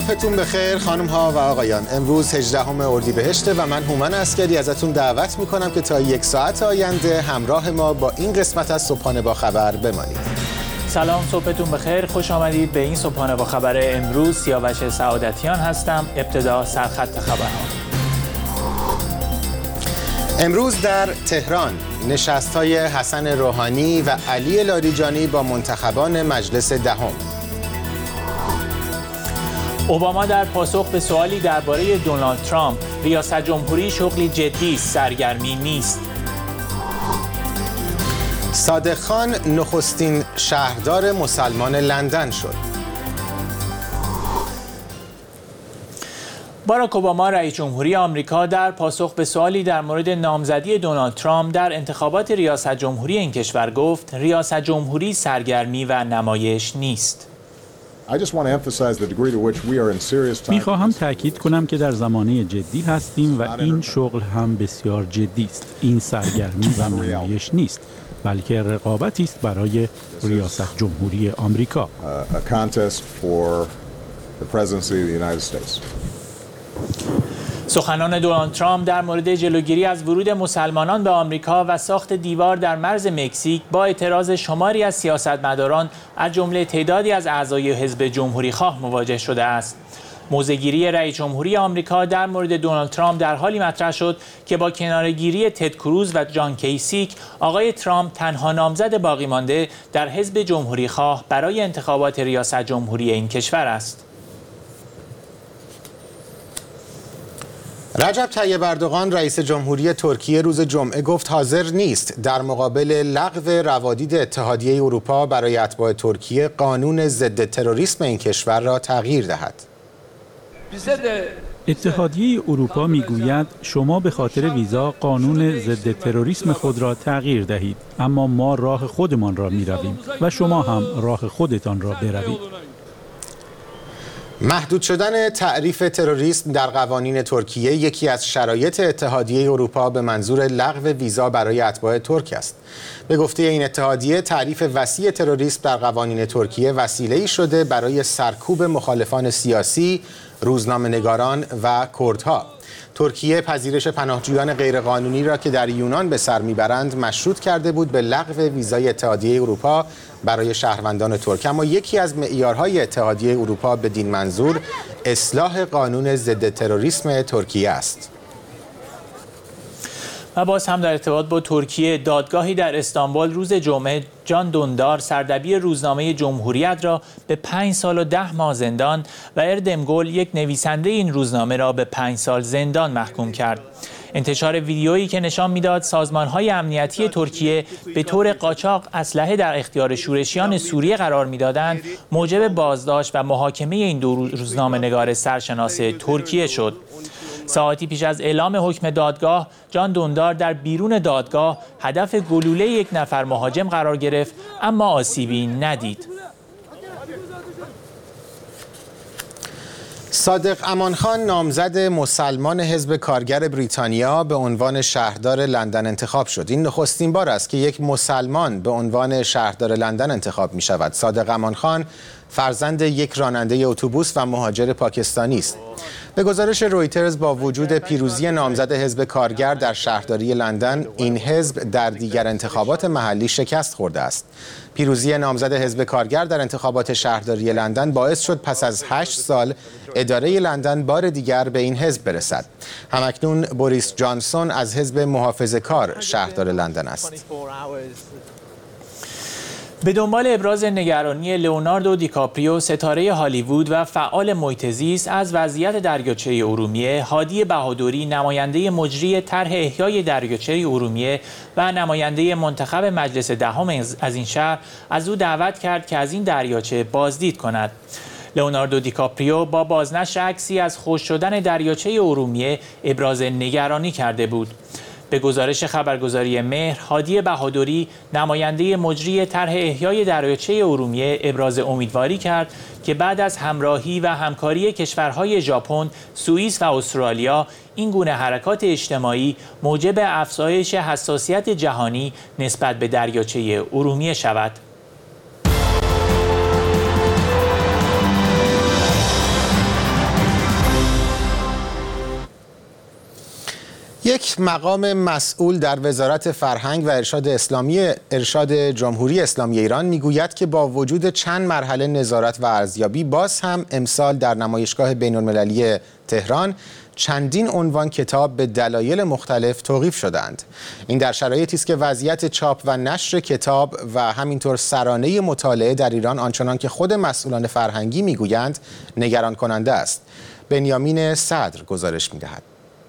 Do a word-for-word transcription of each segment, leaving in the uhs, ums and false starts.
صبحتون بخیر خانم ها و آقایان. امروز هجدهم اردیبهشته و من هومن عسکری ازتون دعوت میکنم که تا یک ساعت آینده همراه ما با این قسمت از صبحانه با خبر بمانید. سلام، صبحتون بخیر، خوش آمدید به این صبحانه با خبر امروز. سیاوش سعادتیان هستم. ابتدا سرخط خبرها. امروز در تهران نشست‌های حسن روحانی و علی لاریجانی با منتخبان مجلس دهم. اوباما در پاسخ به سوالی درباره دونالد ترامپ: ریاست جمهوری شغلی جدی است، سرگرمی نیست. صادق خان نخستین شهردار مسلمان لندن شد. باراک اوباما رئیس جمهوری آمریکا در پاسخ به سوالی در مورد نامزدی دونالد ترامپ در انتخابات ریاست جمهوری این کشور گفت: ریاست جمهوری سرگرمی و نمایش نیست. میخواهم تأکید کنم که در زمانه جدی هستیم و این شغل هم بسیار جدی است. این سرگرمی و نمایش نیست، بلکه رقابتی است برای ریاست جمهوری آمریکا. سخنان دونالد ترامپ در مورد جلوگیری از ورود مسلمانان به آمریکا و ساخت دیوار در مرز مکزیک با اعتراض شماری از سیاستمداران از جمله تعدادی از اعضای حزب جمهوری‌خواه مواجه شده است. موضع‌گیری رئیس جمهوری آمریکا در مورد دونالد ترامپ در حالی مطرح شد که با کناره‌گیری تد کروز و جان کیسیک، آقای ترامپ تنها نامزد باقی مانده در حزب جمهوری‌خواه برای انتخابات ریاست جمهوری این کشور است. رجب طیب اردوغان رئیس جمهوری ترکیه روز جمعه گفت حاضر نیست در مقابل لغو روادید اتحادیه اروپا برای اتباع ترکیه قانون ضد تروریسم این کشور را تغییر دهد. اتحادیه اروپا میگوید شما به خاطر ویزا قانون ضد تروریسم خود را تغییر دهید، اما ما راه خودمان را میرویم و شما هم راه خودتان را بروید. محدود شدن تعریف تروریسم در قوانین ترکیه یکی از شرایط اتحادیه اروپا به منظور لغو ویزا برای اتباع ترک است. به گفته این اتحادیه، تعریف وسیع تروریسم در قوانین ترکیه وسیله‌ای شده برای سرکوب مخالفان سیاسی، روزنامه‌نگاران و کردها. ترکیه پذیرش پناهجویان غیرقانونی را که در یونان به سر میبرند مشروط کرده بود به لغو ویزای اتحادیه اروپا برای شهروندان ترک، اما یکی از معیارهای اتحادیه اروپا بدین منظور اصلاح قانون ضد تروریسم ترکیه است. و باز هم در ارتباط با ترکیه، دادگاهی در استانبول روز جمعه جان دوندار، سردبیر روزنامه جمهوریت را به پنج سال و ده ماه زندان و اردمگل، یک نویسنده این روزنامه را به پنج سال زندان محکوم کرد. انتشار ویدیویی که نشان میداد سازمان‌های امنیتی ترکیه به طور قاچاق اسلحه در اختیار شورشیان سوریه قرار می‌دادند، موجب بازداشت و محاکمه این دو روزنامه‌نگار سرشناس ترکیه شد. ساعتی پیش از اعلام حکم دادگاه، جان دوندار در بیرون دادگاه هدف گلوله یک نفر مهاجم قرار گرفت، اما آسیبی ندید. صادق امانخان نامزد مسلمان حزب کارگر بریتانیا به عنوان شهردار لندن انتخاب شد. این نخستین بار است که یک مسلمان به عنوان شهردار لندن انتخاب می شود. صادق امانخان فرزند یک راننده اتوبوس و مهاجر پاکستانی است. به گزارش رویترز، با وجود پیروزی نامزد حزب کارگر در شهرداری لندن، این حزب در دیگر انتخابات محلی شکست خورده است. پیروزی نامزد حزب کارگر در انتخابات شهرداری لندن باعث شد پس از هشت سال اداره لندن بار دیگر به این حزب برسد. همکنون بوریس جانسون از حزب محافظه‌کار شهردار لندن است. به دنبال ابراز نگرانی لئوناردو دیکاپریو، ستاره هالیوود و فعال محیط زیست، از وضعیت دریاچه ارومیه، هادی بهادری، نماینده مجری طرح احیای دریاچه ارومیه و نماینده منتخب مجلس دهم از این شهر، از او دعوت کرد که از این دریاچه بازدید کند. لئوناردو دیکاپریو با بازنشر عکسی از خشک شدن دریاچه ارومیه ابراز نگرانی کرده بود. به گزارش خبرگزاری مهر، هادی بهادری، نماینده مجری طرح احیای دریاچه ارومیه، ابراز امیدواری کرد که بعد از همراهی و همکاری کشورهای ژاپن، سوئیس و استرالیا، این گونه حرکات اجتماعی موجب افزایش حساسیت جهانی نسبت به دریاچه ارومیه شود. یک مقام مسئول در وزارت فرهنگ و ارشاد اسلامی ارشاد جمهوری اسلامی ایران میگوید که با وجود چند مرحله نظارت و ارزیابی باز هم امسال در نمایشگاه بین‌المللی تهران چندین عنوان کتاب به دلایل مختلف توقیف شدند. این در شرایطی است که وضعیت چاپ و نشر کتاب و همینطور سرانه مطالعه در ایران آنچنان که خود مسئولان فرهنگی میگویند نگران کننده است. بنیامین صدر گزارش می‌دهد.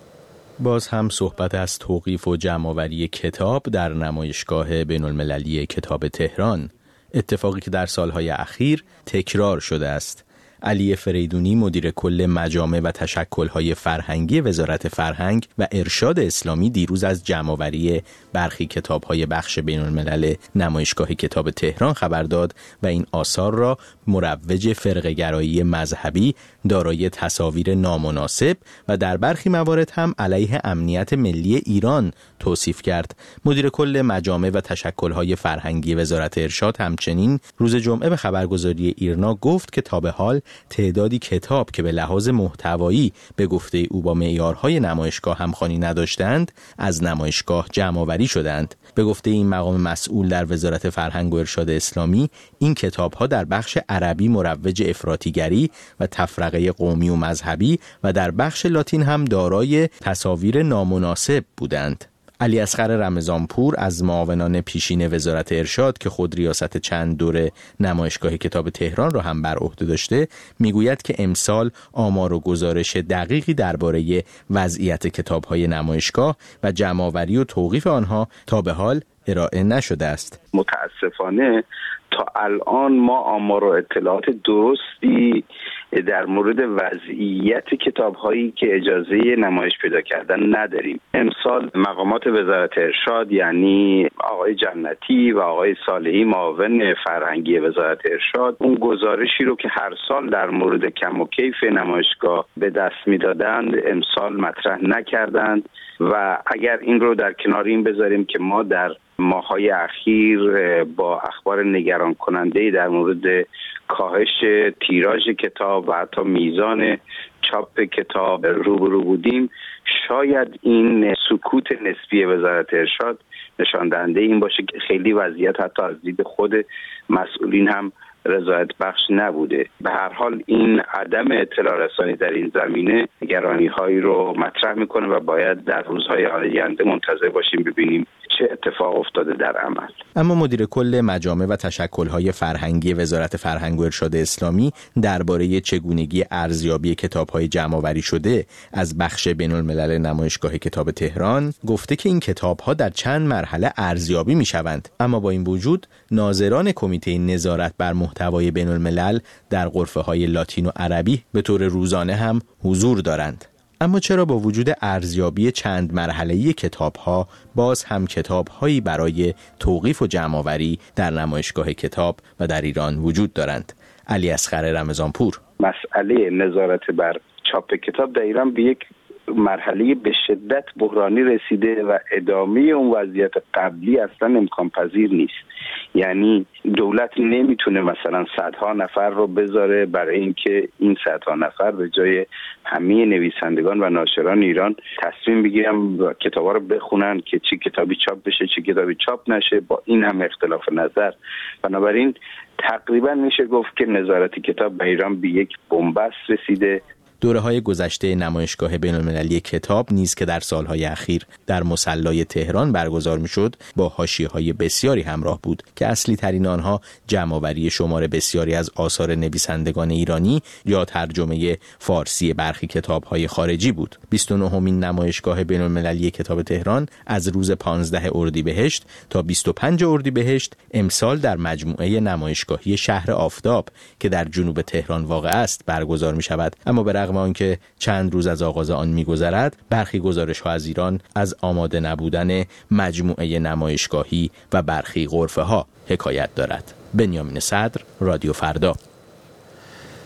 باز هم صحبت از توقیف و جمع‌آوری کتاب در نمایشگاه بین‌المللی کتاب تهران، اتفاقی که در سالهای اخیر تکرار شده است. علی فریدونی مدیر کل مجامع و تشکل‌های فرهنگی وزارت فرهنگ و ارشاد اسلامی دیروز از جمع‌آوری برخی کتاب‌های بخش بین‌الملل نمایشگاه کتاب تهران خبر داد و این آثار را مروج فرقه‌گرایی مذهبی، دارای تصاویر نامناسب و در برخی موارد هم علیه امنیت ملی ایران توصیف کرد. مدیر کل مجامع و تشکل‌های فرهنگی وزارت ارشاد همچنین روز جمعه به خبرگزاری ایرنا گفت که تا به حال تعدادی کتاب که به لحاظ محتوایی به گفته او با معیارهای نمایشگاه همخوانی نداشتند از نمایشگاه جمع‌آوری شدند. به گفته این مقام مسئول در وزارت فرهنگ و ارشاد اسلامی، این کتاب‌ها در بخش عربی مروج افراطیگری و تفرقه قومی و مذهبی و در بخش لاتین هم دارای تصاویر نامناسب بودند. علی اصغر رمضانپور از معاونان پیشین وزارت ارشاد که خود ریاست چند دوره نمایشگاه کتاب تهران را هم بر عهده داشته میگوید که امسال آمار و گزارش دقیقی درباره وضعیت کتاب‌های نمایشگاه و جمع‌آوری و توقیف آنها تا به حال ارائه نشده است. متاسفانه تا الان ما آمار و اطلاعات درستی در مورد وضعیت کتاب‌هایی که اجازه نمایش پیدا کردن نداریم. امسال مقامات وزارت ارشاد یعنی آقای جنتی و آقای صالحی معاون فرهنگی وزارت ارشاد اون گزارشی رو که هر سال در مورد کم و کیف نمایشگاه به دست می‌دادند امسال مطرح نکردند و اگر این رو در کنار این بذاریم که ما در ماه‌های اخیر با اخبار نگران کننده در مورد کاهش تیراژ کتاب و حتی میزان چاپ کتاب روبرو بودیم، شاید این سکوت نسبی وزارت ارشاد نشان دهنده این باشه که خیلی وضعیت حتی از دید خود مسئولین هم رضایت بخش نبوده. به هر حال این عدم اطلاع رسانی در این زمینه نگرانی هایی رو مطرح میکنه و باید در روزهای آینده منتظر باشیم ببینیم چه اتفاق افتاده در عمل. اما مدیر کل مجامع و تشکل‌های فرهنگی وزارت فرهنگ و ارشاد اسلامی درباره چگونگی ارزیابی کتاب‌های جمع‌آوری شده از بخش بین‌الملل نمایشگاه کتاب تهران گفته که این کتاب‌ها در چند مرحله ارزیابی می‌شوند، اما با این وجود ناظران کمیته نظارت بر محتوای بین‌الملل در غرفه‌های لاتین و عربی به طور روزانه هم حضور دارند. اما چرا با وجود ارزیابی چند مرحله‌ای کتاب‌ها باز هم کتاب‌هایی برای توقیف و جمع‌آوری در نمایشگاه کتاب و در ایران وجود دارند؟ علی اصغر رمضانپور: مسئله نظارت بر چاپ کتاب در ایران به یک مرحله به شدت بحرانی رسیده و ادامه اون وضعیت قبلی اصلا امکان پذیر نیست. یعنی دولت نمیتونه مثلا صدها نفر رو بذاره برای اینکه این صدها نفر به جای همه نویسندگان و ناشران ایران تصمیم بگیرن و کتابا رو بخونن که چی کتابی چاپ بشه چی کتابی چاپ نشه، با این هم اختلاف نظر. بنابراین تقریبا میشه گفت که نظارت کتاب به ایران به یک بنبست رسیده. دوره‌های گذشته نمایشگاه بین‌المللی کتاب نیز که در سالهای اخیر در مصلای تهران برگزار می‌شد با حاشیه‌های بسیاری همراه بود که اصلی ترین آنها جمع‌آوری شمار بسیاری از آثار نویسندگان ایرانی یا ترجمه فارسی برخی کتاب‌های خارجی بود. بیست و نهمین نمایشگاه بین‌المللی کتاب تهران از روز پانزده اردیبهشت تا بیست و پنج اردیبهشت امسال در مجموعه نمایشگاهی شهر آفتاب که در جنوب تهران واقع است برگزار می‌شود. اما به رغم آنکه چند روز از آغاز آن می‌گذرد، برخی گزارش‌ها از ایران از آماده نبودن مجموعه نمایشگاهی و برخی غرفه‌ها حکایت دارد. بنیامین صدر، رادیو فردا.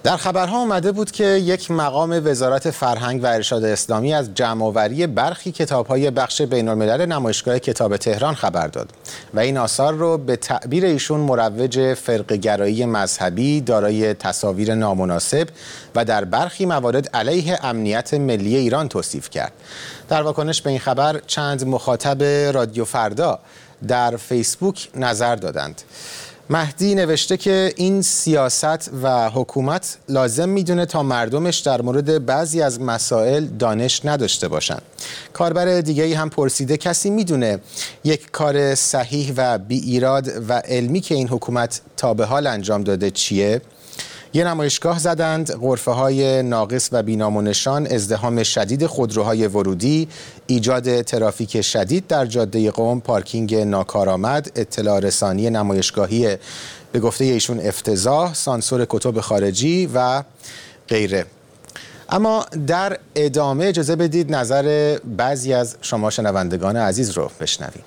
در خبرها آمده بود که یک مقام وزارت فرهنگ و ارشاد اسلامی از جمع‌آوری برخی کتاب‌های بخش بین‌الملل نمایشگاه کتاب تهران خبر داد و این آثار رو به تعبیر ایشون مروج فرقه‌گرایی مذهبی، دارای تصاویر نامناسب و در برخی موارد علیه امنیت ملی ایران توصیف کرد. در واکنش به این خبر چند مخاطب رادیو فردا در فیسبوک نظر دادند. مهدی نوشته که این سیاست و حکومت لازم میدونه تا مردمش در مورد بعضی از مسائل دانش نداشته باشن. کاربر دیگه‌ای هم پرسیده کسی میدونه یک کار صحیح و بی ایراد و علمی که این حکومت تا به حال انجام داده چیه؟ یه نمایشگاه زدند، غرفه‌های ناقص و بی‌نام و نشان، ازدحام شدید خودروهای ورودی، ایجاد ترافیک شدید در جاده قم، پارکینگ ناکارآمد، اطلاع رسانی نمایشگاهی به گفته ایشون افتضاح، سانسور کتب خارجی و غیره. اما در ادامه اجازه بدید نظر بعضی از شما شنوندگان عزیز رو بشنویم.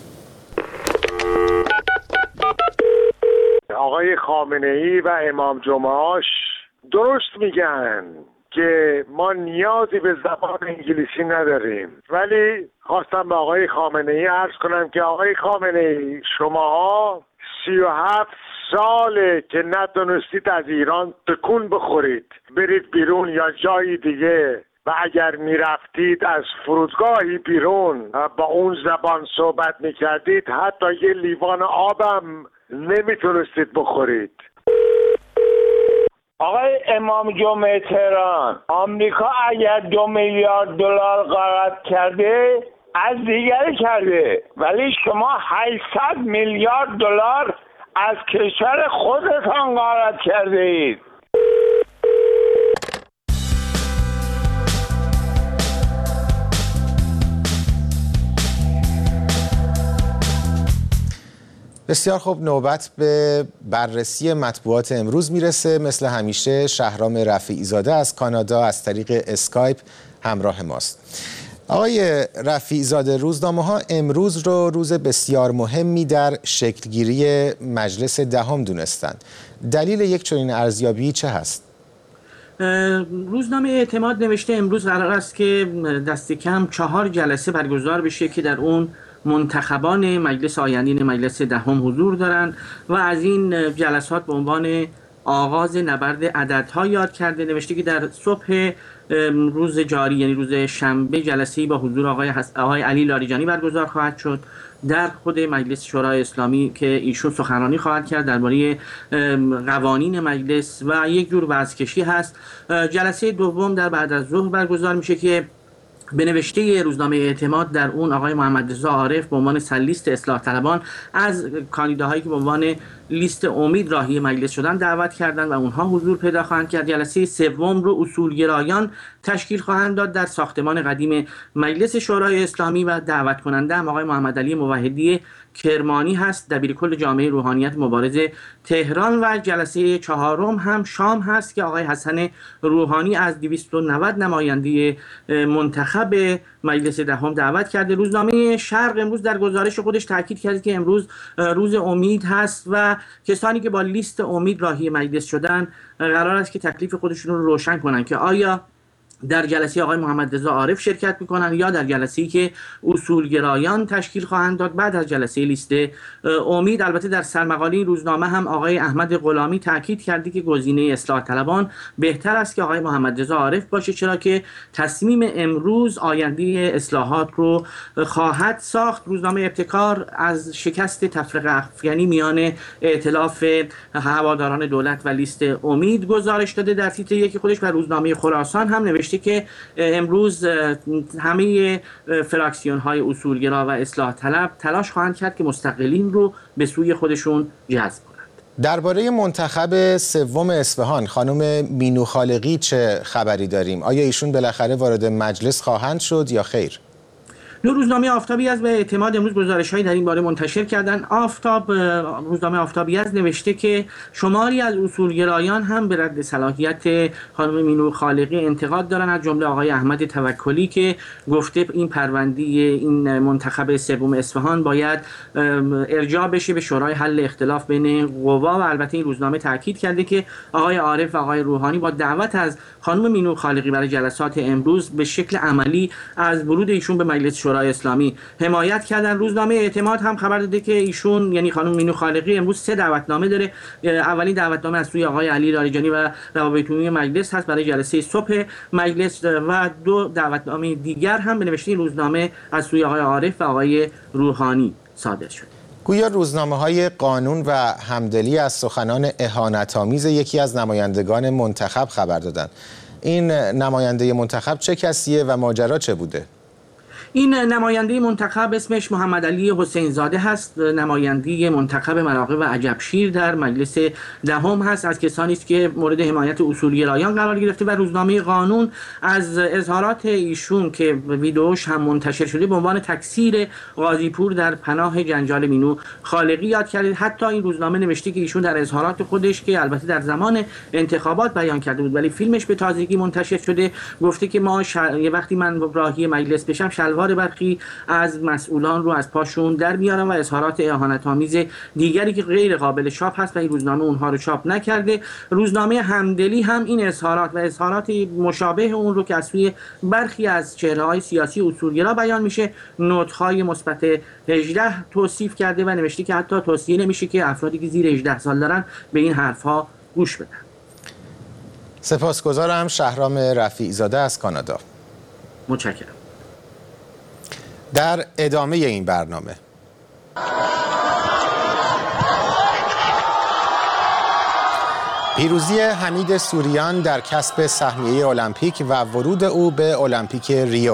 آقای خامنه‌ای و امام جمعه‌اش درست میگن که ما نیازی به زبان انگلیسی نداریم، ولی خواستم به آقای خامنه‌ای عرض کنم که آقای خامنه‌ای شماها سی و هفت ساله که نتونستید از ایران تکون بخورید برید بیرون یا جایی دیگه، و اگر میرفتید از فرودگاهی بیرون با اون زبان صحبت میکردید حتی یه لیوان آبم نمیتونستید بخورید. آقای امام جمعه تهران، آمریکا اگر دو میلیارد دلار غارت کرده از دیگری کرده، ولی شما هشتصد میلیارد دلار از کشور خودتان غارت کرده اید. بسیار خوب، نوبت به بررسی مطبوعات امروز میرسه. مثل همیشه شهرام رفیعی زاده از کانادا از طریق اسکایپ همراه ماست. آقای رفیعی زاده، روزنامه‌ها امروز رو روز بسیار مهمی در شکلگیری مجلس دهم دونستند. دلیل یک چنین ارزیابی چه هست؟ روزنامه اعتماد نوشته امروز قرار است که دست کم چهار جلسه برگزار بشه که در اون منتخبان مجلس آیندین مجلس دهم حضور دارند و از این جلسات به عنوان آغاز نبرد عددها یاد کرده. نوشته که در صبح روز جاری یعنی روز شنبه جلسه‌ای با حضور آقای, حس... آقای علی لاریجانی برگزار خواهد شد در خود مجلس شورای اسلامی که ایشون سخنرانی خواهد کرد درباره قوانین مجلس و یک جور وضع‌کشی هست. جلسه دوم در بعد از ظهر برگزار میشه که به نوشته روزنامه اعتماد در اون آقای محمد رضا عارف به عنوان سرلیست اصلاح طلبان از کاندیداهایی که به عنوان لیست امید راهی مجلس شدن دعوت کردند و اونها حضور پیدا خواهند کرد. جلسه سوم رو اصولگرایان تشکیل خواهند داد در ساختمان قدیم مجلس شورای اسلامی و دعوت کننده هم آقای محمد علی موحدی کرمانی هست، دبیرکل جامعه روحانیت مبارز تهران. و جلسه چهارم هم شام هست که آقای حسن روحانی از دویست و نود نماینده منتخب مجلس دهم دعوت کرده. روزنامه شرق امروز در گزارش خودش تاکید کرد که امروز روز امید هست و کسانی که با لیست امید راهی مجلس شدن قرار است که تکلیف خودشون رو روشن کنن که آیا در جلسه آقای محمد رضا عارف شرکت میکنن یا در جلسه‌ای که اصولگرایان تشکیل خواهند داد بعد از جلسه لیست امید. البته در سرمقاله روزنامه هم آقای احمد غلامی تاکید کرده که گزینه اصلاح طلبان بهتر است که آقای محمد رضا عارف باشه، چرا که تصمیم امروز آینده اصلاحات رو خواهد ساخت. روزنامه ابتکار از شکست تفرقه افکنی میان ائتلاف هواداران دولت و لیست امید گزارش داده در تیتر یک خودش و روزنامه خراسان هم نوشته که امروز همه فراکسیون های اصولگرا و اصلاح طلب تلاش خواهند کرد که مستقلین رو به سوی خودشون جذب کنند. درباره منتخب سوم اصفهان خانم مینو خالقی چه خبری داریم؟ آیا ایشون بالاخره وارد مجلس خواهند شد یا خیر؟ روزنامه آفتابیزد به اعتماد امروز گزارش‌هایی در این باره منتشر کردن. آفتاب روزنامه آفتابیزد نوشته که شماری از اصولگرایان هم به رد صلاحیت خانم مینو خالقی انتقاد دارن، از جمله آقای احمد توکلی که گفته این پرونده این منتخب سوم اصفهان باید ارجاع بشه به شورای حل اختلاف بین قوا و البته این روزنامه تاکید کرده که آقای عارف و آقای روحانی با دعوت از خانم مینو خالقی برای جلسات امروز به شکل عملی از ورود ایشون به مجلس شورای اسلامی حمایت کردن. روزنامه اعتماد هم خبر داده که ایشون یعنی خانم مینو خالقی امروز سه دعوتنامه داره. اولین دعوتنامه از سوی آقای علی لاریجانی و روابط عمومی مجلس هست برای جلسه صبح مجلس و دو دعوتنامه دیگر هم به نوشته روزنامه از سوی آقای عارف و آقای روحانی صادر شد. گویا روزنامه‌های قانون و همدلی از سخنان اهانت‌آمیز یکی از نمایندگان منتخب خبر دادند. این نماینده منتخب چه کسیه و ماجرا چه بوده؟ این نماینده منتخب اسمش محمد علی حسین زاده هست. نماینده منتخب مراغه و عجبشیر در مجلس دهم هست. از کسانی است که مورد حمایت اصولگرایان قرار گرفته و روزنامه قانون از اظهارات ایشون که ویدئوش هم منتشر شده به عنوان تکثیر قاضیپور در پناه جنجال مینو خالقی یاد کرده. حتی این روزنامه نوشته که ایشون در اظهارات خودش که البته در زمان انتخابات بیان کرده بود ولی فیلمش به تازگی منتشر شده گفته که ما شل... یه وقتی من راهی مجلس بشم شلوار برخی از مسئولان رو از پاشون در میارم و اظهارات اهانت‌آمیز دیگری که غیر قابل چاپ هست و این روزنامه اونها رو چاپ نکرده. روزنامه همدلی هم این اظهارات و اظهارات مشابه اون رو که از سوی برخی از چهره‌های سیاسی اصولگرا بیان میشه نوت‌های مثبت هجده توصیف کرده و نوشته که حتی توصیه نمیشه که افرادی که زیر هجده سال دارن به این حرف‌ها گوش بدن. سپاسگزارم. شهرام رفیع‌زاده از کانادا. متشکرم. در ادامه این برنامه پیروزی حمید سوریان در کسب سهمیه المپیک و ورود او به المپیک ریو.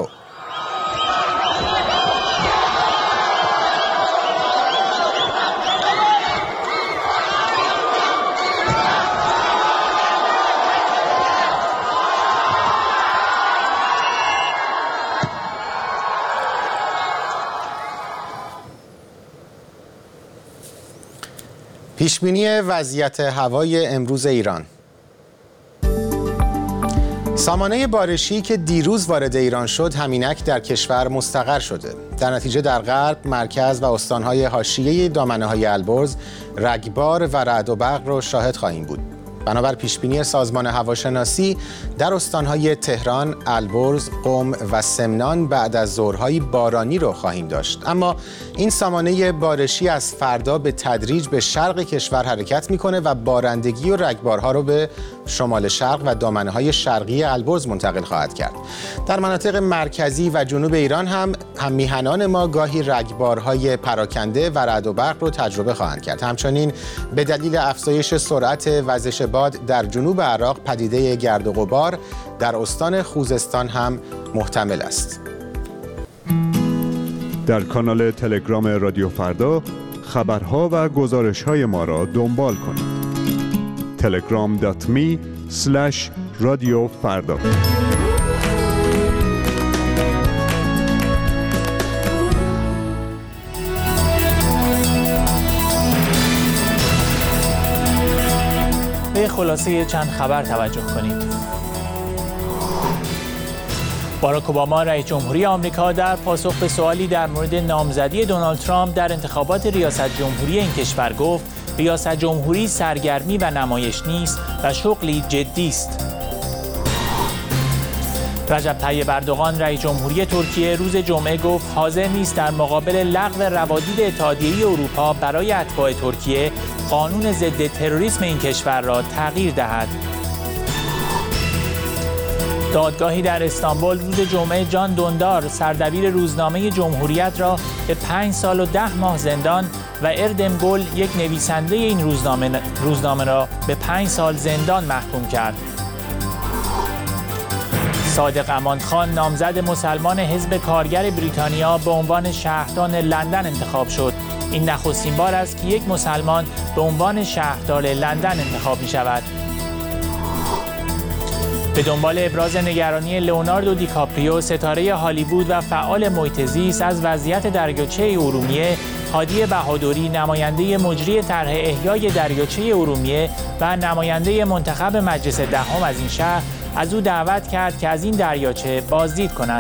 پیشبینی وضعیت هوای امروز ایران. سامانه بارشی که دیروز وارد ایران شد همینک در کشور مستقر شده. در نتیجه در غرب، مرکز و استانهای حاشیه دامنه‌های البرز رگبار و رعد و برق را شاهد خواهیم بود. بنابر پیشبینی سازمان هواشناسی در استانهای تهران، البرز، قم و سمنان بعد از ظهرهای بارانی رو خواهیم داشت. اما این سامانه بارشی از فردا به تدریج به شرق کشور حرکت میکنه و بارندگی و رگبارها رو به شمال شرق و دامنه‌های شرقی البرز منتقل خواهد کرد. در مناطق مرکزی و جنوب ایران هم هم میهنان ما گاهی رگبارهای پراکنده و رعد و برق رو تجربه خواهند کرد. همچنین به دلیل افزایش سرعت وزش باد در جنوب عراق پدیده گرد و غبار در استان خوزستان هم محتمل است. در کانال تلگرام رادیو فردا خبرها و گزارش‌های ما را دنبال کنید. تلگرام دات می اسلش رادیو فردا. به خلاصه چند خبر توجه کنید. باراک اوباما رئیس جمهوری آمریکا در پاسخ به سوالی در مورد نامزدی دونالد ترامپ در انتخابات ریاست جمهوری این کشور گفت ریاست جمهوری سرگرمی و نمایش نیست و شغلی جدی است. رجب طیب اردوغان رئیس جمهوری ترکیه روز جمعه گفت حاضر نیست در مقابل لغو روادید اتحادیه اروپا برای اتباع ترکیه قانون ضد تروریسم این کشور را تغییر دهد. دادگاهی در استانبول روز جمعه جان دوندار سردبیر روزنامه جمهوریت را به پنج سال و ده ماه زندان و اردم گل یک نویسنده این روزنامه, روزنامه را به پنج سال زندان محکوم کرد. صادق امانخان نامزد مسلمان حزب کارگر بریتانیا به عنوان شهردار لندن انتخاب شد. این نخستین بار است که یک مسلمان به عنوان شهردار لندن انتخاب می شود. به دنبال ابراز نگرانی لئوناردو دیکاپریو ستاره هالیوود و فعال محیط زیست از وضعیت دریاچه ارومیه، هادی بهادری نماینده مجری طرح احیای دریاچه ارومیه و نماینده منتخب مجلس دهم از این شهر از او دعوت کرد که از این دریاچه بازدید کند.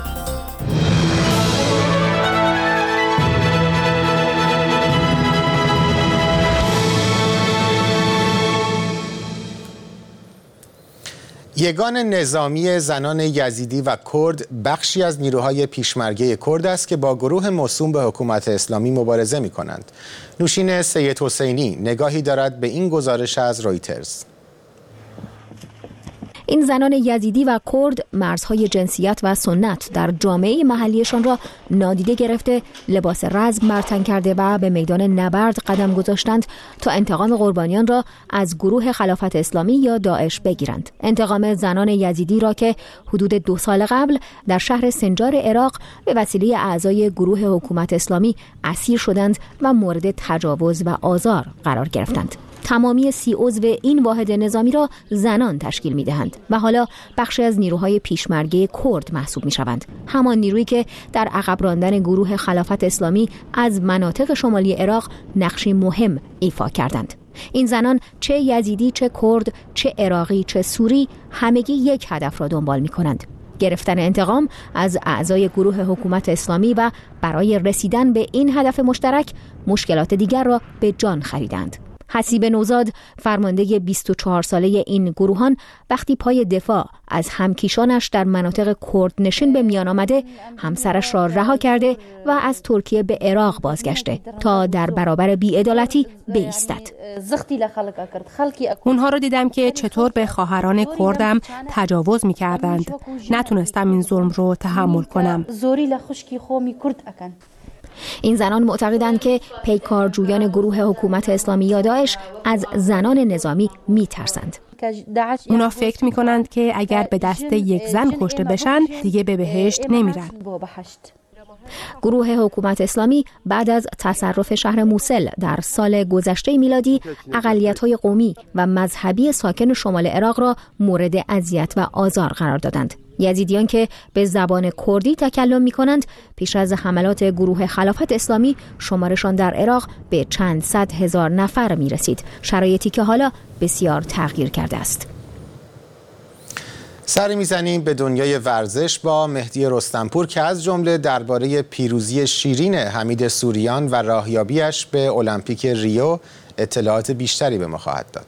یگان نظامی زنان یزیدی و کرد بخشی از نیروهای پیشمرگه کرد است که با گروه موسوم به حکومت اسلامی مبارزه می کنند. نوشین سید حسینی نگاهی دارد به این گزارش از رویترز. این زنان یزیدی و کرد مرزهای جنسیت و سنت در جامعه محلیشان را نادیده گرفته، لباس رزم بر تن کرده و به میدان نبرد قدم گذاشتند تا انتقام قربانیان را از گروه خلافت اسلامی یا داعش بگیرند. انتقام زنان یزیدی را که حدود دو سال قبل در شهر سنجار عراق به وسیله اعضای گروه حکومت اسلامی اسیر شدند و مورد تجاوز و آزار قرار گرفتند. تمامی سی عضو این واحد نظامی را زنان تشکیل می‌دهند و حالا بخشی از نیروهای پیشمرگه کرد محسوب می‌شوند. همان نیرویی که در عقب راندن گروه خلافت اسلامی از مناطق شمالی عراق نقشی مهم ایفا کردند. این زنان چه یزیدی، چه کرد، چه عراقی، چه سوری، همگی یک هدف را دنبال می‌کنند: گرفتن انتقام از اعضای گروه حکومت اسلامی و برای رسیدن به این هدف مشترک مشکلات دیگر را به جان خریدند. حسیب نوزاد، فرمانده بیست و چهار ساله این گروهان، وقتی پای دفاع از همکیشانش در مناطق کرد نشین به میان آمده، همسرش را رها کرده و از ترکیه به عراق بازگشته تا در برابر بی‌عدالتی بایستد. اونها رو دیدم که چطور به خواهران کردم تجاوز می‌کردند. نتونستم این ظلم رو تحمل کنم. این زنان معتقدند که پیکارجویان گروه حکومت اسلامی یا داعش از زنان نظامی میترسند. اونا فکر میکنند که اگر به دست یک زن کشته بشن دیگه به بهشت نمیرن. گروه حکومت اسلامی بعد از تصرف شهر موصل در سال گذشته میلادی، اقلیت‌های قومی و مذهبی ساکن شمال عراق را مورد اذیت و آزار قرار دادند. یزیدیان که به زبان کردی تکلم می‌کنند، پیش از حملات گروه خلافت اسلامی شمارشان در عراق به چند صد هزار نفر می‌رسید، شرایطی که حالا بسیار تغییر کرده است. سری میزنیم به دنیای ورزش با مهدی رستمپور که از جمله درباره پیروزی شیرین حمید سوریان و راهیابیش به المپیک ریو اطلاعات بیشتری به ما خواهد داد.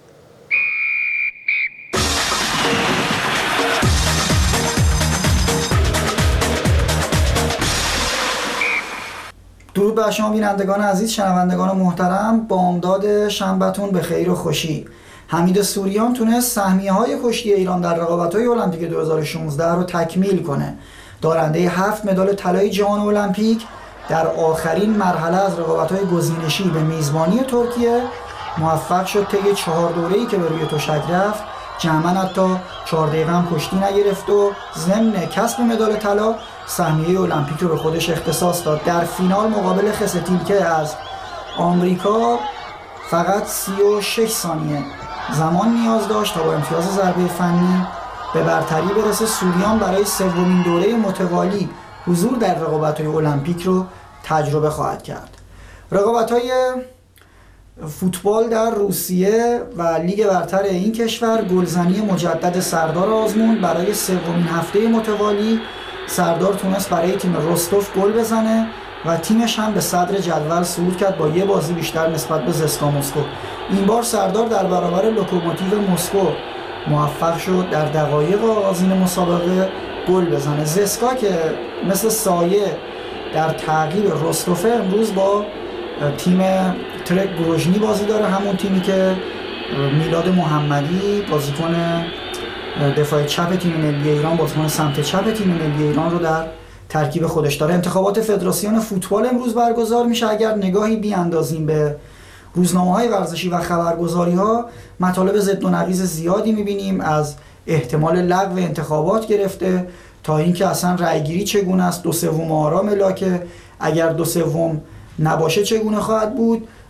درود بر شما بینندگان عزیز، شنوندگان محترم. بامداد شنبه‌تون به خیر و خوشی. حمید سوریان تونست سهمیه‌های کشتی ایران در رقابت‌های المپیک دو هزار و شانزده رو تکمیل کنه. دارنده هفت مدال طلای جهان المپیک در آخرین مرحله از رقابت‌های گزینشی به میزبانی ترکیه موفق شد طی چهار دوره‌ای که به روی تشک رفت جمعاً حتی چهار دقیقه هم کشتی نگرفت و ضمن کسب مدال طلا سهمیه المپیک رو به خودش اختصاص داد. در فینال مقابل خستیل که از آمریکا فقط سی و شش ثانیه زمان نیاز داشت تا با امتیاز ضربه فنی به برتری برسه. سوریان برای سومین دوره متوالی حضور در رقابت‌های المپیک رو تجربه خواهد کرد. رقابت‌های فوتبال در روسیه و لیگ برتر این کشور گلزنی مجدد سردار آزمون برای سومین هفته متوالی سردار تونست برای تیم رستوف گل بزنه و تیمش هم به صدر جدول صعود کرد با یه بازی بیشتر نسبت به زسکا مسکو. این بار سردار در برابر لوکوموتیو مسکو موفق شد در دقایق آغازین مسابقه گل بزنه. زسکا که مثل سایه در تعقیب رستوف امروز با تیم ترک گروژنی بازی داره، همون تیمی که میلاد محمدی بازیکن دفاع چپ تیم ملی ایران، بازیکن سمت چپ تیم ملی ایران رو در ترکیب خودش داره. انتخابات فدراسیون فوتبال امروز برگزار میشه. اگر نگاهی بیاندازیم به روزنامه‌های ورزشی و خبرگزاری‌ها، مطالب ضد و نقیض زیادی می‌بینیم، از احتمال لغو انتخابات گرفته تا اینکه اصلا رأیگیری چگونه است، دو سوم آرا ملاکه، اگر دو سوم نباشه چگونه خواهد بود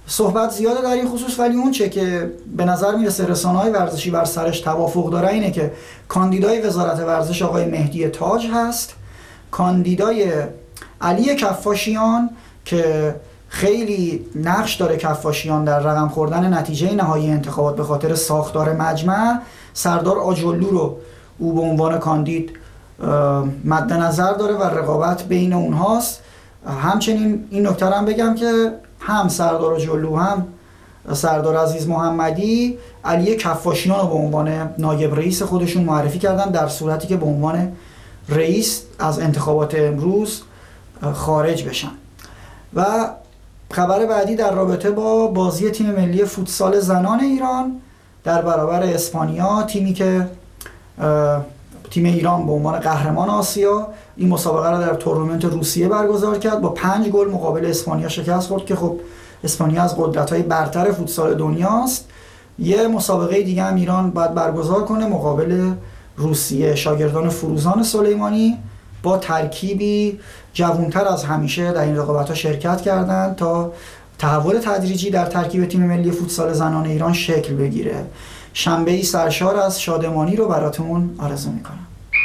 صحبت زیاده در این خصوص، ولی اون چه که به نظر میرسه رسانه‌های ورزشی بر سرش توافق داره اینه که کاندیدای وزارت ورزش آقای مهدی تاج هست، کاندیدای علی کفاشیان که خیلی نقش داره کفاشیان در رقم خوردن نتیجه نهایی انتخابات به خاطر ساختار مجمع، سردار آجلو رو او به عنوان کاندید مد نظر داره و رقابت بین اونهاست. همچنین این نکته هم بگم که هم سردار آجلو هم سردار عزیز محمدی علی کفاشیان رو به عنوان نایب رئیس خودشون معرفی کردن، در صورتی که به عنوان رئیس از انتخابات امروز خارج بشن. و خبر بعدی در رابطه با بازی تیم ملی فوتسال زنان ایران در برابر اسپانیا، تیمی که تیم ایران به عنوان قهرمان آسیا این مسابقه را در تورنمنت روسیه برگزار کرد، با پنج گل مقابل اسپانیا شکست خورد که خب اسپانیا از قدرت‌های برتر فوتسال دنیاست. یه مسابقه دیگه هم ایران باید برگزار کنه مقابل روسیه. شاگردان فروزان سلیمانی با ترکیبی جوانتر از همیشه در این رقابت‌ها شرکت کردند تا تحول تدریجی در ترکیب تیم ملی فوتسال زنان ایران شکل بگیره. شنبه‌ای سرشار از شادمانی رو براتون آرزو میکنم.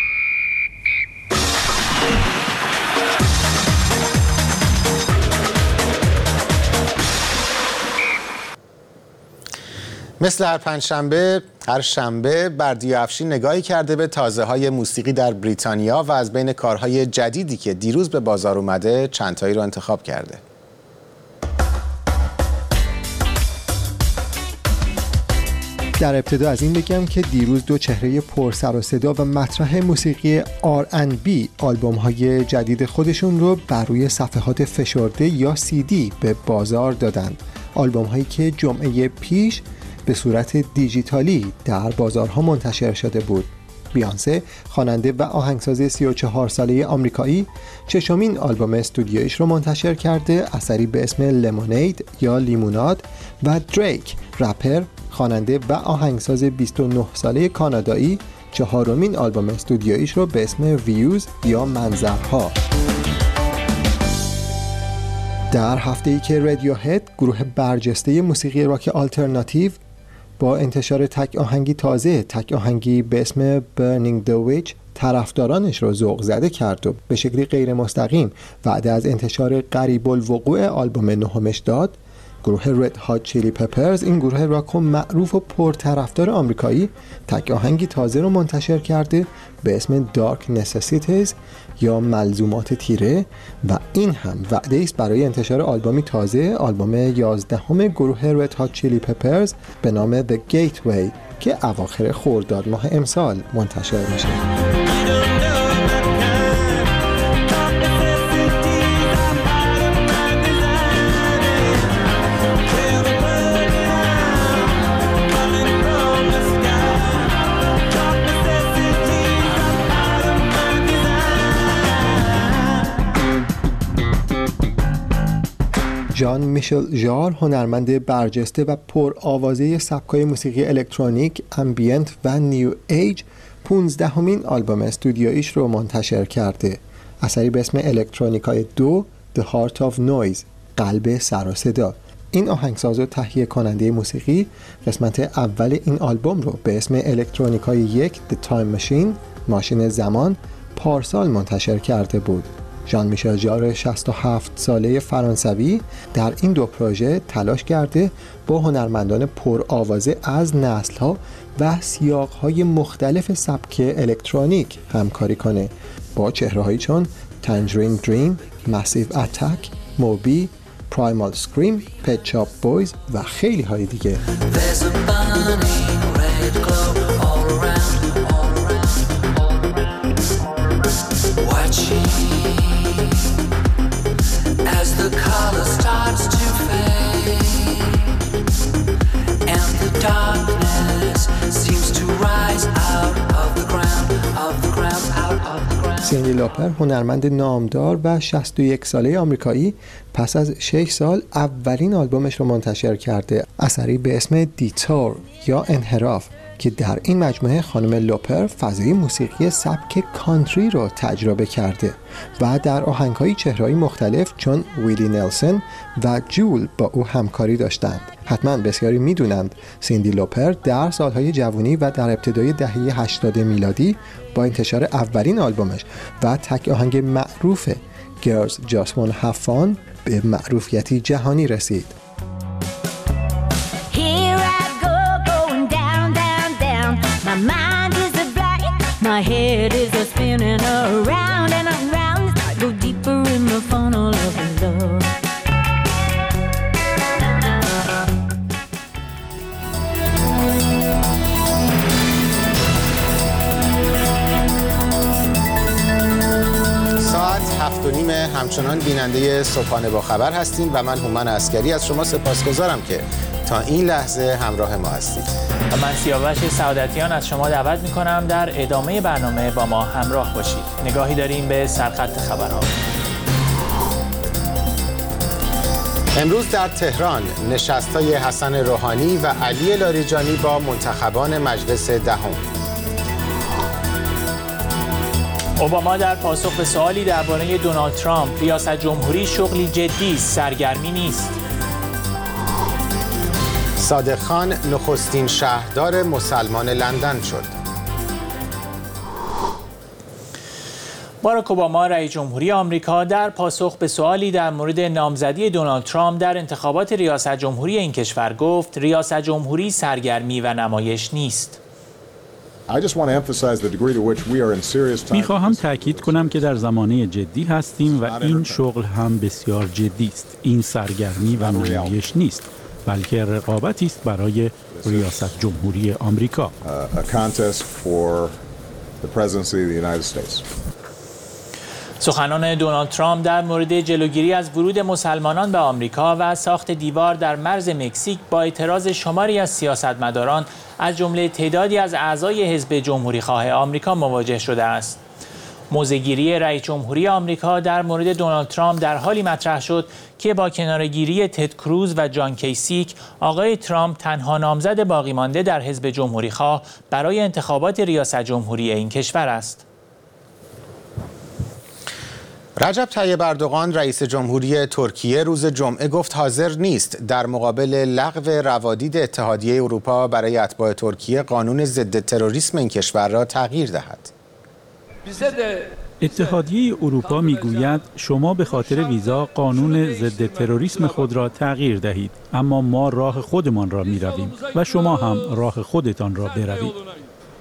مثل هر پنجشنبه، هر شنبه بردیا افشین نگاهی کرده به تازه‌های موسیقی در بریتانیا و از بین کارهای جدیدی که دیروز به بازار اومده چند تایی رو انتخاب کرده. در ابتدا از این بگم که دیروز دو چهره پر سر و صدا و مطرح موسیقی آر اند بی آلبوم‌های جدید خودشون رو بر روی صفحات فشرده یا سی دی به بازار دادند. آلبوم‌هایی که جمعه پیش به صورت دیجیتالی در بازارها منتشر شده بود. بیانسه، خواننده و آهنگساز سی و چهار ساله آمریکایی، ششمین آلبوم استودیویش رو منتشر کرده، اثری به اسم لمونید یا لیموناد، و دریک، رپر، خواننده و آهنگساز بیست و نه ساله کانادایی، چهارمین آلبوم استودیویش رو به اسم ویوز یا منظرها. در هفته‌ای که رادیوهد، گروه برجسته موسیقی راک آلترناتیو، با انتشار تک آهنگی تازه، تک آهنگی به اسم Burning the Witch، طرفدارانش رو ذوق زده کرد و به شکلی غیر مستقیم وعده از انتشار قریب الوقوع آلبوم نهمش داد، گروه رد هات چیلی پپرز، این گروه راک معروف و پرطرفدار آمریکایی، تک آهنگی تازه رو منتشر کرده به اسم Dark Necessities یا ملزومات تیره، و این هم وعده است برای انتشار آلبومی تازه، آلبوم یازدهم گروه رد هات چیلی پپرز به نام The Gateway که اواخر خرداد ماه امسال منتشر میشه. جان میشل ژار، هنرمند برجسته و پر آوازه سبکای موسیقی الکترونیک، امبینت و نیو ایج، پونزدهمین آلبوم استودیویش رو منتشر کرده. اثری به اسم الکترونیکای دو، The Heart of Noise، قلب سر و صدا. این آهنگساز و تهیه کننده موسیقی قسمت اول این آلبوم رو به اسم الکترونیکای یک، The Time Machine، ماشین زمان، پارسال منتشر کرده بود. ژان میشل ژار شصت و هفت ساله فرانسوی در این دو پروژه تلاش کرده با هنرمندان پر آوازه از نسل‌ها و سیاق‌های مختلف سبک الکترونیک همکاری کنه، با چهره‌هایی چون تنجرین دریم، مسیو اتک، موبی، پرایمال سکریم، پت شاپ بویز و خیلی های دیگه. سیندی لوپر، هنرمند نامدار و شصت و یک ساله آمریکایی، پس از شش سال اولین آلبومش رو منتشر کرده، اثری به اسم دیتور یا انحراف که در این مجموعه خانم لوپر فضای موسیقی سبک کانتری رو تجربه کرده و در آهنگ‌های چهره‌ای مختلف چون ویلی نلسون و جول با او همکاری داشتند. حتما بسیاری میدونند سیندی لوپر در سالهای جوانی و در ابتدای دهه هشتاد میلادی با انتشار اولین آلبومش و تک آهنگ معروف Girls Just Wanna Have Fun به معروفیتی جهانی رسید. My head is a spinning around and around. I go deeper in the funnel of love. ساعت هفت و نیم همچنان بیننده صبحانه با خبر هستیم و من هومن عسکری از شما سپاسگزارم که تا این لحظه همراه ما هستید. و من سیاوش سعادتیان از شما دعوت می‌کنم در ادامه برنامه با ما همراه باشید. نگاهی داریم به سرخط خبرها. امروز در تهران نشست‌های حسن روحانی و علی لاریجانی با منتخبان مجلس دهم. اوباما در پاسخ به سوالی درباره دونالد ترامپ، ریاست جمهوری شغلی جدی است، سرگرمی نیست. صادق خان نخستین شهردار مسلمان لندن شد. باراک اوباما رئیس جمهوری آمریکا در پاسخ به سوالی در مورد نامزدی دونالد ترامپ در انتخابات ریاست جمهوری این کشور گفت ریاست جمهوری سرگرمی و نمایش نیست. میخواهم تأکید کنم که در زمانه جدی هستیم و این شغل هم بسیار جدی است. این سرگرمی و نمایش نیست، بلکه رقابتی است برای ریاست جمهوری آمریکا. سخنان دونالد ترامپ در مورد جلوگیری از ورود مسلمانان به آمریکا و ساخت دیوار در مرز مکزیک با اعتراض شماری از سیاستمداران از جمله تعدادی از اعضای حزب جمهوری‌خواه آمریکا مواجه شده است. موضع‌گیری رئیس جمهوری آمریکا در مورد دونالد ترامپ در حالی مطرح شد که با کناره‌گیری تد کروز و جان کیسیک، آقای ترامپ تنها نامزد باقی مانده در حزب جمهوری‌خواه برای انتخابات ریاست جمهوری این کشور است. رجب طیب اردوغان رئیس جمهوری ترکیه روز جمعه گفت حاضر نیست در مقابل لغو روادید اتحادیه اروپا برای اتباع ترکیه قانون ضد تروریسم این کشور را تغییر دهد. اتحادیه اروپا میگوید شما به خاطر ویزا قانون ضد تروریسم خود را تغییر دهید، اما ما راه خودمان را میرویم و شما هم راه خودتان را بروید.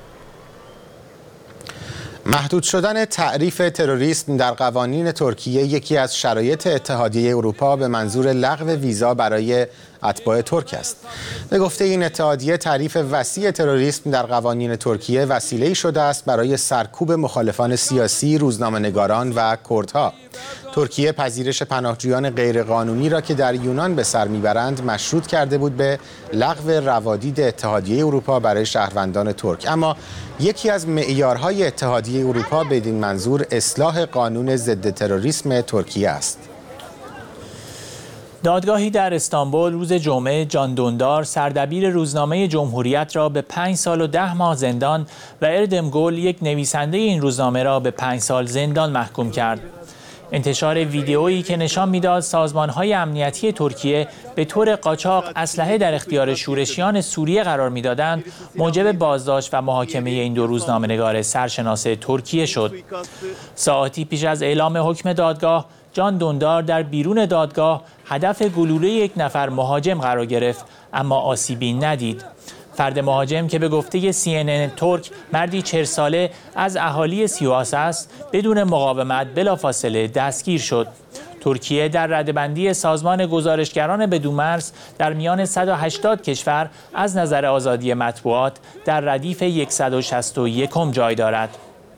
محدود شدن تعریف تروریسم در قوانین ترکیه یکی از شرایط اتحادیه اروپا به منظور لغو ویزا برای اتباع ترک است. به گفته این اتحادیه تعریف وسیع تروریسم در قوانین ترکیه وسیله‌ای شده است برای سرکوب مخالفان سیاسی، روزنامه‌نگاران و کردها. ترکیه پذیرش پناهجویان غیرقانونی را که در یونان به سر میبرند مشروط کرده بود به لغو روادید اتحادیه اروپا برای شهروندان ترک، اما یکی از معیارهای اتحادیه اروپا بدین منظور اصلاح قانون ضد تروریسم ترکیه است. دادگاهی در استانبول روز جمعه جان دوندار سردبیر روزنامه جمهوریت را به پنج سال و ده ماه زندان و اردم گل یک نویسنده این روزنامه را به پنج سال زندان محکوم کرد. انتشار ویدئویی که نشان می‌داد سازمان‌های امنیتی ترکیه به طور قاچاق اسلحه در اختیار شورشیان سوریه قرار می‌دادند، موجب بازداشت و محاکمه این دو روزنامه‌نگار سرشناس ترکیه شد. ساعاتی پیش از اعلام حکم دادگاه، جان دوندار در بیرون دادگاه هدف گلوله یک نفر مهاجم قرار گرفت، اما آسیبی ندید. فرد مهاجم که به گفته سی ان ان ترک مردی چهل ساله از اهالی سیواس است، بدون مقاومت بلافاصله دستگیر شد. ترکیه در ردبندی سازمان گزارشگران بدون مرز در میان صد و هشتاد کشور از نظر آزادی مطبوعات در ردیف صد و شصت و یک جای دارد.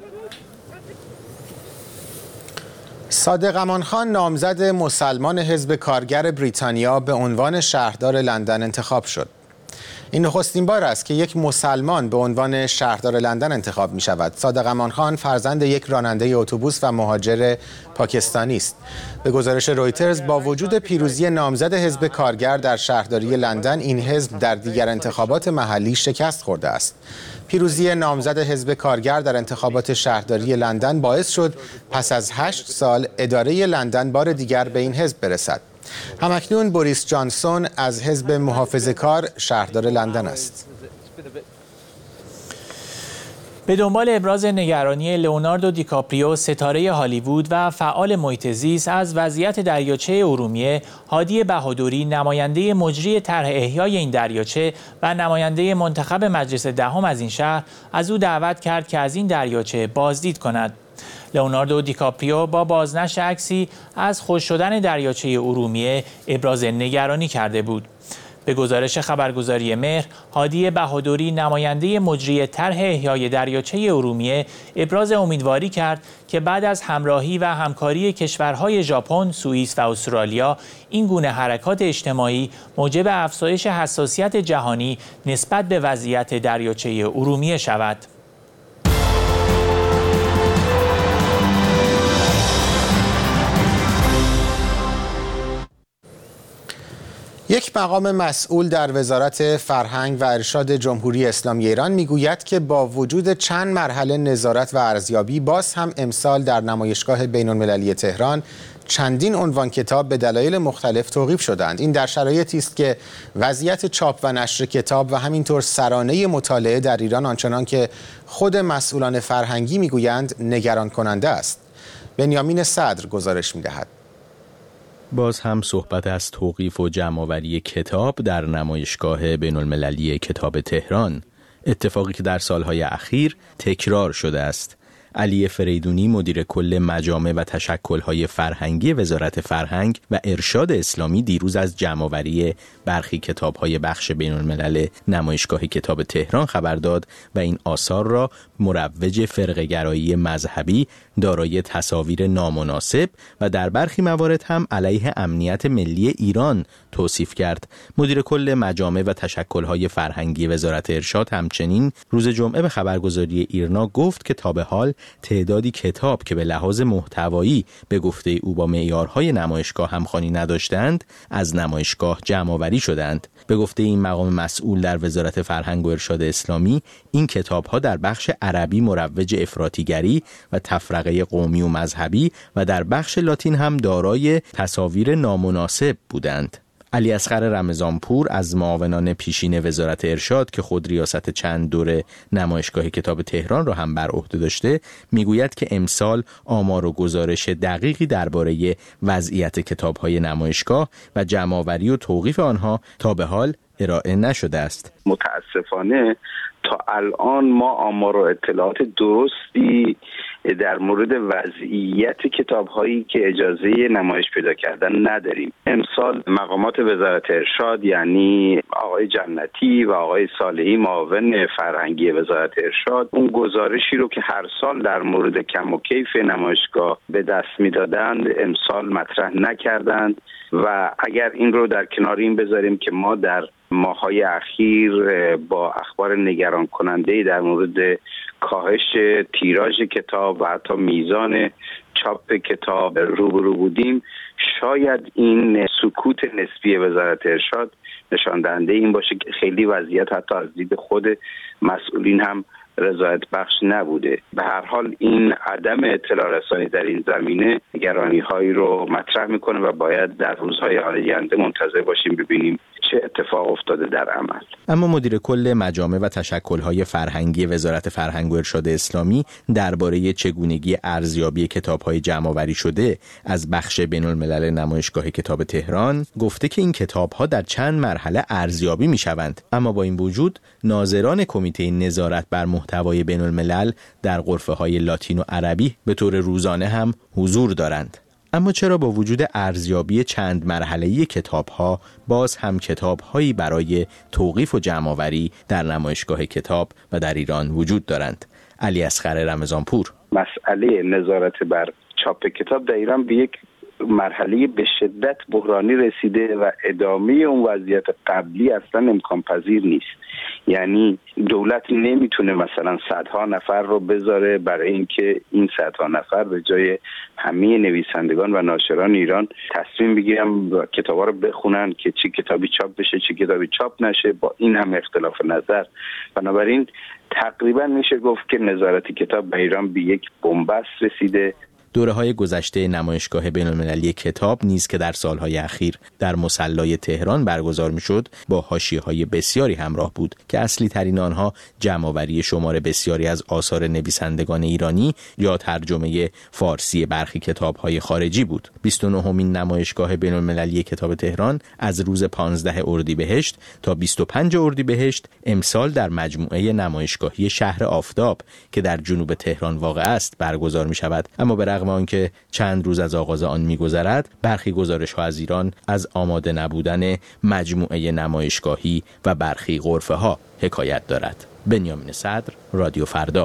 صادق امان خان نامزد مسلمان حزب کارگر بریتانیا به عنوان شهردار لندن انتخاب شد. این نخستین بار است که یک مسلمان به عنوان شهردار لندن انتخاب می شود. صادق امان خان فرزند یک راننده اتوبوس و مهاجر پاکستانی است. به گزارش رویترز با وجود پیروزی نامزد حزب کارگر در شهرداری لندن، این حزب در دیگر انتخابات محلی شکست خورده است. پیروزی نامزد حزب کارگر در انتخابات شهرداری لندن باعث شد پس از هشت سال اداره لندن بار دیگر به این حزب برسد. همکنون بوریس جانسون از حزب محافظه‌کار شهردار لندن است. به دنبال ابراز نگرانی لئوناردو دیکاپریو ستاره هالیوود و فعال محیط زیست از وضعیت دریاچه ارومیه، هادی بهادری نماینده مجری طرح احیای این دریاچه و نماینده منتخب مجلس دهم از این شهر از او دعوت کرد که از این دریاچه بازدید کند. لئوناردو دیکاپریو با بازنشر عکسی از خشک شدن دریاچه ارومیه ابراز نگرانی کرده بود. به گزارش خبرگزاری مهر، هادی بهادری نماینده مجری طرح احیای دریاچه ارومیه ابراز امیدواری کرد که بعد از همراهی و همکاری کشورهای ژاپن، سوئیس و استرالیا، این گونه حرکات اجتماعی موجب افزایش حساسیت جهانی نسبت به وضعیت دریاچه ارومیه شود. یک مقام مسئول در وزارت فرهنگ و ارشاد جمهوری اسلامی ایران میگوید که با وجود چند مرحله نظارت و ارزیابی، باز هم امسال در نمایشگاه بین‌المللی تهران چندین عنوان کتاب به دلایل مختلف توقیف شدند. این در شرایطی است که وضعیت چاپ و نشر کتاب و همینطور سرانه مطالعه در ایران آنچنان که خود مسئولان فرهنگی میگویند نگران کننده است. بنیامین صدر گزارش میدهد. باز هم صحبت از توقیف و جمع‌آوری کتاب در نمایشگاه بین‌المللی کتاب تهران، اتفاقی که در سالهای اخیر تکرار شده است. علی فریدونی مدیر کل مجامع و تشکل‌های فرهنگی وزارت فرهنگ و ارشاد اسلامی دیروز از جمع‌آوری برخی کتاب‌های بخش بین‌الملل نمایشگاه کتاب تهران خبر داد و این آثار را مروج فرقه‌گرایی مذهبی، دارای تصاویر نامناسب و در برخی موارد هم علیه امنیت ملی ایران توصیف کرد. مدیر کل مجامع و تشکل‌های فرهنگی وزارت ارشاد همچنین روز جمعه به خبرگزاری ایرنا گفت که تا به حال تعدادی کتاب که به لحاظ محتوایی به گفته او با معیارهای نمایشگاه همخوانی نداشتند از نمایشگاه جمع‌آوری شدند. به گفته این مقام مسئول در وزارت فرهنگ و ارشاد اسلامی، این کتاب‌ها در بخش عربی مروج افراطیگری و تفرقه قومی و مذهبی و در بخش لاتین هم دارای تصاویر نامناسب بودند. علی اصغر رمضانپور از معاونان پیشین وزارت ارشاد که خود ریاست چند دوره نمایشگاه کتاب تهران را هم بر عهده داشته، میگوید که امسال آمار و گزارش دقیقی درباره وضعیت کتاب‌های نمایشگاه و جمع‌آوری و توقیف آنها تا به حال ارائه نشده است. متاسفانه تا الان ما آمار و اطلاعات درستی در مورد وضعیت کتاب‌هایی که اجازه نمایش پیدا کردن نداریم. امسال مقامات وزارت ارشاد یعنی آقای جنتی و آقای صالحی معاون فرهنگی وزارت ارشاد اون گزارشی رو که هر سال در مورد کم و کیف نمایشگاه به دست می‌دادند امسال مطرح نکردند و اگر این رو در کنار این بذاریم که ما در ماه‌های اخیر با اخبار نگران کننده در مورد کاهش تیراژ کتاب و حتی میزان چاپ کتاب روبرو بودیم، شاید این سکوت نسبی وزارت ارشاد نشان دهنده این باشه که خیلی وضعیت حتی از دید خود مسئولین هم رضایت بخش نبوده. به هر حال این عدم اطلاع رسانی در این زمینه نگرانی هایی رو مطرح میکنه و باید در روزهای آینده منتظر باشیم ببینیم چه اتفاق افتاده در عمل. اما مدیر کل مجامع و تشکل‌های فرهنگی وزارت فرهنگ و ارشاد اسلامی درباره چگونگی ارزیابی کتاب‌های جمع‌آوری شده از بخش بین‌الملل نمایشگاه کتاب تهران گفته که این کتاب‌ها در چند مرحله ارزیابی می‌شوند، اما با این وجود ناظران کمیته نظارت بر محتوای بین‌الملل در غرفه‌های لاتین و عربی به طور روزانه هم حضور دارند. اما چرا با وجود ارزیابی چند مرحله‌ای کتاب‌ها باز هم کتاب‌هایی برای توقیف و جمع‌آوری در نمایشگاه کتاب و در ایران وجود دارند؟ علی اصغر رمضانپور: مسئله نظارت بر چاپ کتاب در ایران به یک مرحله به شدت بحرانی رسیده و ادامه اون وضعیت قبلی اصلا امکان پذیر نیست. یعنی دولت نمیتونه مثلا صدها نفر رو بذاره برای اینکه این صدها نفر به جای همه نویسندگان و ناشران ایران تصمیم بگیرن و کتابا رو بخونن که چه کتابی چاپ بشه چه کتابی چاپ نشه، با این هم اختلاف نظر. بنابراین تقریبا میشه گفت که نظارت کتاب به ایران به یک بنبست رسیده. دوره‌های گذشته نمایشگاه بین‌المللی کتاب نیز که در سالهای اخیر در مصلای تهران برگزار می‌شد، با حاشیه‌های بسیاری همراه بود که اصلی ترین آنها جمع‌آوری شمار بسیاری از آثار نویسندگان ایرانی یا ترجمه فارسی برخی کتاب‌های خارجی بود. بیست و نهمین نمایشگاه بین‌المللی کتاب تهران از روز پانزده اردیبهشت تا بیست و پنجم اردیبهشت امسال در مجموعه نمایشگاهی شهر آفتاب که در جنوب تهران واقع است برگزار می‌شود. اما به رغم آنکه چند روز از آغاز آن می‌گذرد، برخی گزارش‌ها از ایران از آماده نبودن مجموعه نمایشگاهی و برخی غرفه‌ها حکایت دارد. بنیامین صدر، رادیو فردا.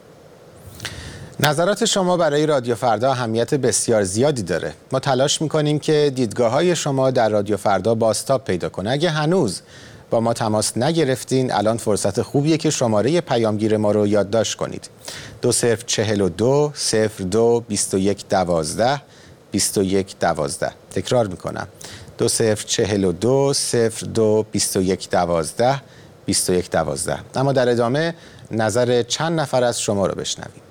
نظرات شما برای رادیو فردا اهمیت بسیار زیادی داره. ما تلاش می‌کنیم که دیدگاه‌های شما در رادیو فردا بازتاب پیدا کنه. اگه هنوز با ما تماس نگرفتین، الان فرصت خوبیه که شماره پیامگیر ما رو یادداشت کنید. دو صفر چهل و دو صفر دو بیست و یک دوازده بیست و یک دوازده. تکرار میکنم. دو صفر چهل و دو صفر دو بیست و یک دوازده بیست و یک دوازده. اما در ادامه نظر چند نفر از شما رو بشنویم.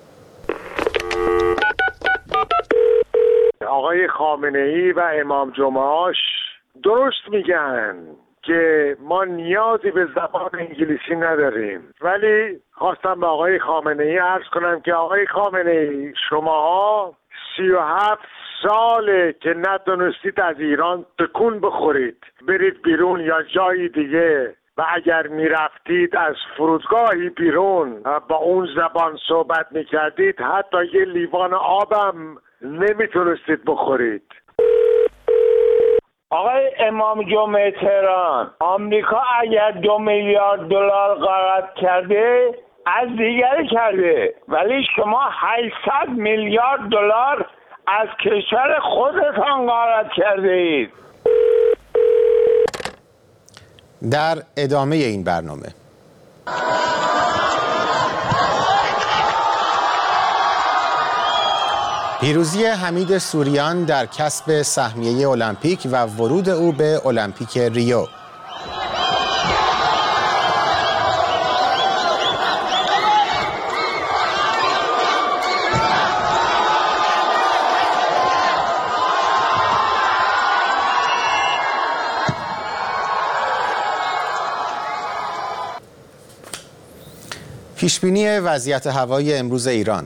آقای خامنه‌ای و امام جمعه‌اش درست میگن که ما نیازی به زبان انگلیسی نداریم، ولی خواستم به آقای خامنه‌ای عرض کنم که آقای خامنه‌ای شماها سی و هفت ساله که نتونستید از ایران تکون بخورید برید بیرون یا جایی دیگه، و اگر میرفتید از فرودگاهی بیرون با اون زبان صحبت میکردید حتی یه لیوان آبم نمیتونستید بخورید. آقای امام جمعه تهران، آمریکا اگر دو میلیارد دلار غارت کرده از دیگری کرده، ولی شما هشتصد میلیارد دلار از کشور خودتان غارت کرده اید. در ادامه این برنامه پیروزی حمید سوریان در کسب سهمیه المپیک و ورود او به المپیک ریو. پیشبینی وضعیت هوایی امروز ایران.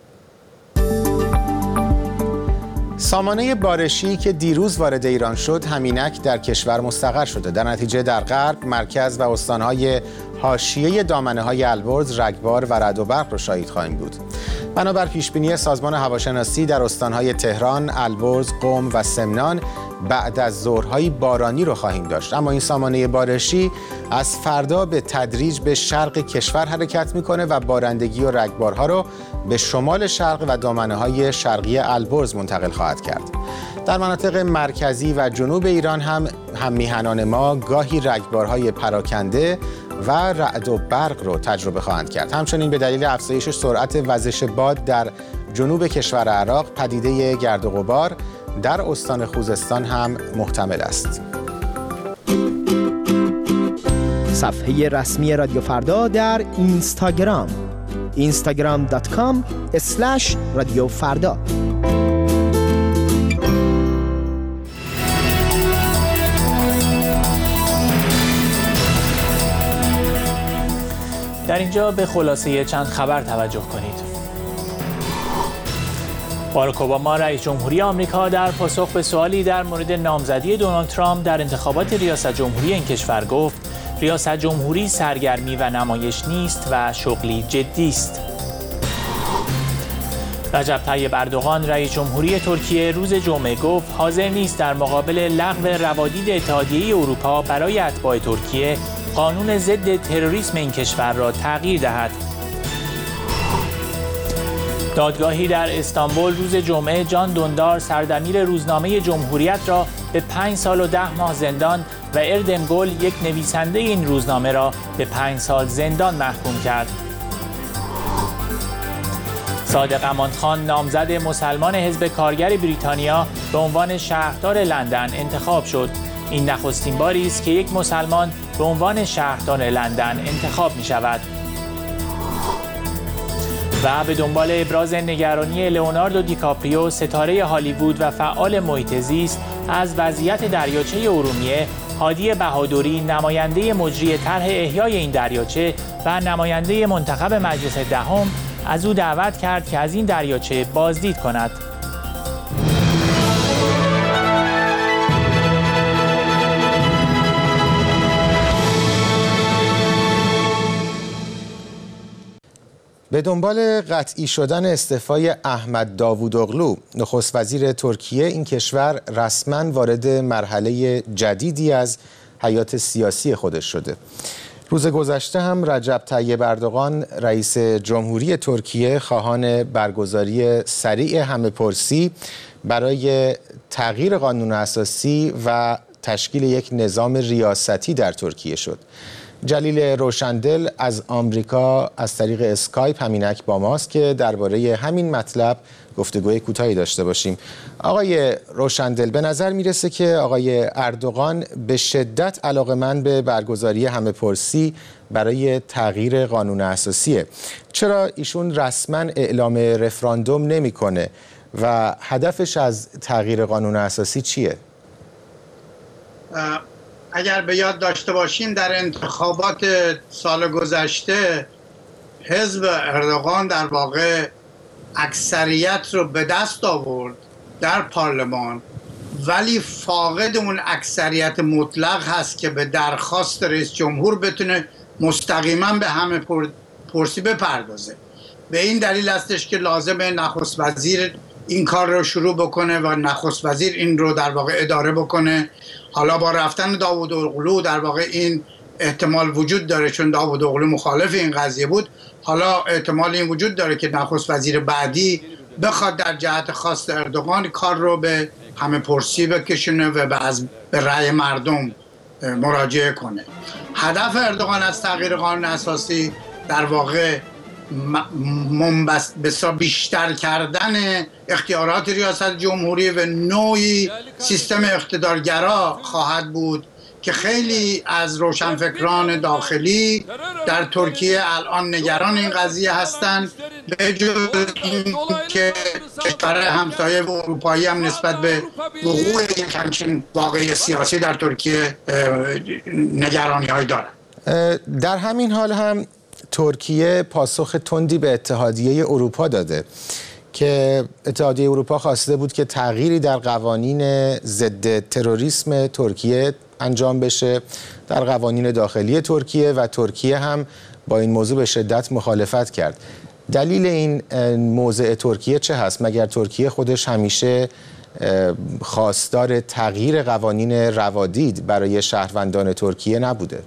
سامانه بارشی که دیروز وارد ایران شد همینک در کشور مستقر شده. در نتیجه در غرب، مرکز و استانهای حاشیه دامنه‌های البرز، رگبار و رعد و برق را شاهد خواهیم بود. بنابر پیشبینی سازمان هواشناسی در استانهای تهران، البرز، قم و سمنان بعد از ظهرهای بارانی رو خواهیم داشت. اما این سامانه بارشی از فردا به تدریج به شرق کشور حرکت میکنه و بارندگی و رگبارها رو به شمال شرق و دامنه‌های شرقی البرز منتقل خواهد کرد. در مناطق مرکزی و جنوب ایران هم هم میهنان ما گاهی رگبارهای پراکنده و رعد و برق رو تجربه خواهند کرد. همچنین به دلیل افزایش سرعت وزش باد در جنوب کشور عراق، پدیده گرد و غبار در استان خوزستان هم محتمل است. صفحه رسمی رادیو فردا در اینستاگرام اینستاگرام دات کام اسلش رادیو فردا. در اینجا به خلاصه چند خبر توجه کنید. باراک اوباما رئیس جمهوری آمریکا در پاسخ به سوالی در مورد نامزدی دونالد ترامپ در انتخابات ریاست جمهوری این کشور گفت ریاست جمهوری سرگرمی و نمایش نیست و شغلی جدی است. رجب طیب اردوغان رئیس جمهوری ترکیه روز جمعه گفت حاضر نیست در مقابل لغو روادید اتحادیه اروپا برای اتباع ترکیه قانون ضد تروریسم این کشور را تغییر دهد. دادگاهی در استانبول روز جمعه جان دوندار سردبیر روزنامه جمهوریت را به پنج سال و ده ماه زندان و اردمگل یک نویسنده این روزنامه را به پنج سال زندان محکوم کرد. صادق امانخان نامزد مسلمان حزب کارگر بریتانیا به عنوان شهردار لندن انتخاب شد. این نخستین باری است که یک مسلمان به عنوان شهردار لندن انتخاب می شود. و به دنبال ابراز نگرانی لئوناردو دیکاپریو ستاره هالیوود و فعال محیط زیست از وضعیت دریاچه ارومیه، هادی بهادری نماینده مجری طرح احیای این دریاچه و نماینده منتخب مجلس دهم از او دعوت کرد که از این دریاچه بازدید کند. به دنبال قطعی شدن استعفای احمد داوودوغلو، نخست وزیر ترکیه این کشور رسما وارد مرحله جدیدی از حیات سیاسی خودش شده. روز گذشته هم رجب طیب اردوغان رئیس جمهوری ترکیه خواهان برگزاری سریع همه‌پرسی برای تغییر قانون اساسی و تشکیل یک نظام ریاستی در ترکیه شد. جلیل روشندل از آمریکا از طریق اسکایپ همینک با ماست که درباره همین مطلب گفتگوی کوتاهی داشته باشیم. آقای روشندل، به نظر میرسه که آقای اردوغان به شدت علاقه‌مند به برگزاری همه‌پرسی برای تغییر قانون اساسیه. چرا ایشون رسما اعلام رفراندوم نمیکنه و هدفش از تغییر قانون اساسی چیه؟ اگر به یاد داشته باشیم در انتخابات سال گذشته حزب اردوغان در واقع اکثریت رو به دست آورد در پارلمان، ولی فاقد اون اکثریت مطلق هست که به درخواست رئیس جمهور بتونه مستقیما به همه پرسی بپردازه. به این دلیل هستش که لازمه نخست وزیر این کار رو شروع بکنه و نخست وزیر این رو در واقع اداره بکنه. حالا با رفتن داوودوغلو در واقع این احتمال وجود داره، چون داوودوغلو مخالف این قضیه بود. حالا احتمال این وجود داره که نخست وزیر بعدی بخواد در جهت خواست اردوغان کار رو به همه پرسی بکشونه و به از به رأی مردم مراجعه کنه. هدف اردوغان از تغییر قانون اساسی در واقع منبسط بیشتر کردن اختیارات ریاست جمهوری و نوعی سیستم اقتدارگرا خواهد بود که خیلی از روشنفکران داخلی در ترکیه الان نگران این قضیه هستند، به جز این که کشور همسایه و اروپایی هم نسبت به وقوع یک همچین واقعه سیاسی در ترکیه نگرانی های دارند. در همین حال هم ترکیه پاسخ تندی به اتحادیه اروپا داده که اتحادیه اروپا خواسته بود که تغییری در قوانین ضد تروریسم ترکیه انجام بشه، در قوانین داخلی ترکیه، و ترکیه هم با این موضوع به شدت مخالفت کرد. دلیل این موضع ترکیه چه هست؟ مگر ترکیه خودش همیشه خواستار تغییر قوانین روادید برای شهروندان ترکیه نبوده؟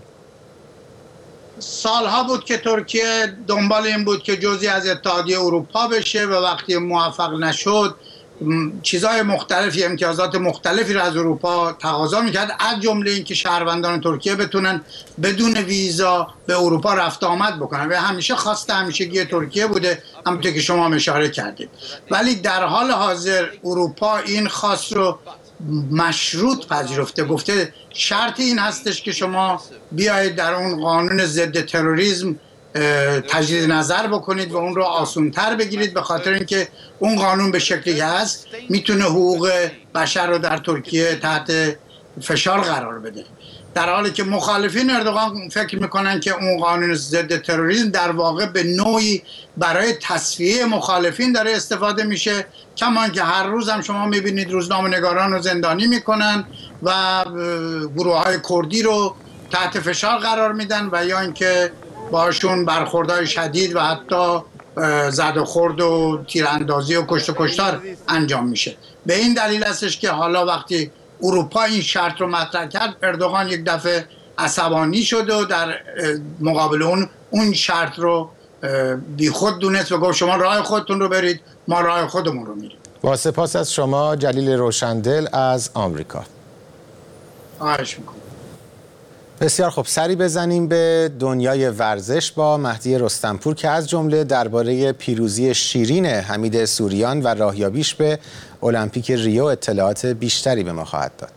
سالها بود که ترکیه دنبال این بود که جزئی از اتحادیه اروپا بشه و وقتی موفق نشد چیزهای مختلفی، امتیازات مختلفی را از اروپا تقاضا میکرد، از جمله اینکه شهروندان ترکیه بتونن بدون ویزا به اروپا رفت آمد بکنن و همیشه خواست همیشگی ترکیه بوده، همونطور که شما اشاره کردید. ولی در حال حاضر اروپا این خواست رو مشروط پذیرفته، گفته شرط این هستش که شما بیایید در اون قانون ضد تروریسم تجدید نظر بکنید و اون رو آسان‌تر بگیرید، به خاطر اینکه اون قانون به شکلی هست میتونه حقوق بشر رو در ترکیه تحت فشار قرار بده. در حالی که مخالفین اردوغان فکر میکنن که اون قانون ضد تروریسم در واقع به نوعی برای تصفیه مخالفین داره استفاده میشه، کمان که هر روز هم شما میبینید روزنامه‌نگاران رو زندانی میکنن و گروه های کردی رو تحت فشار قرار میدن و یا اینکه باشون برخوردهای شدید و حتی زد و خورد و تیراندازی و کشت و کشتار انجام میشه. به این دلیل هستش که حالا وقتی اروپا این شرط رو مطرح کرد، اردوغان یک دفعه عصبانی شد و در مقابل اون اون شرط رو بی خود دونست و گفت شما راه خودتون رو برید، ما راه خودمون رو میریم. با سپاس از شما جلیل روشندل از آمریکا. خواهش میکنم. بسیار خب، سری بزنیم به دنیای ورزش با مهدی رستمپور که از جمله درباره پیروزی شیرین حمید سوریان و راهیابیش به المپیک ریو اطلاعات بیشتری به ما خواهد داد.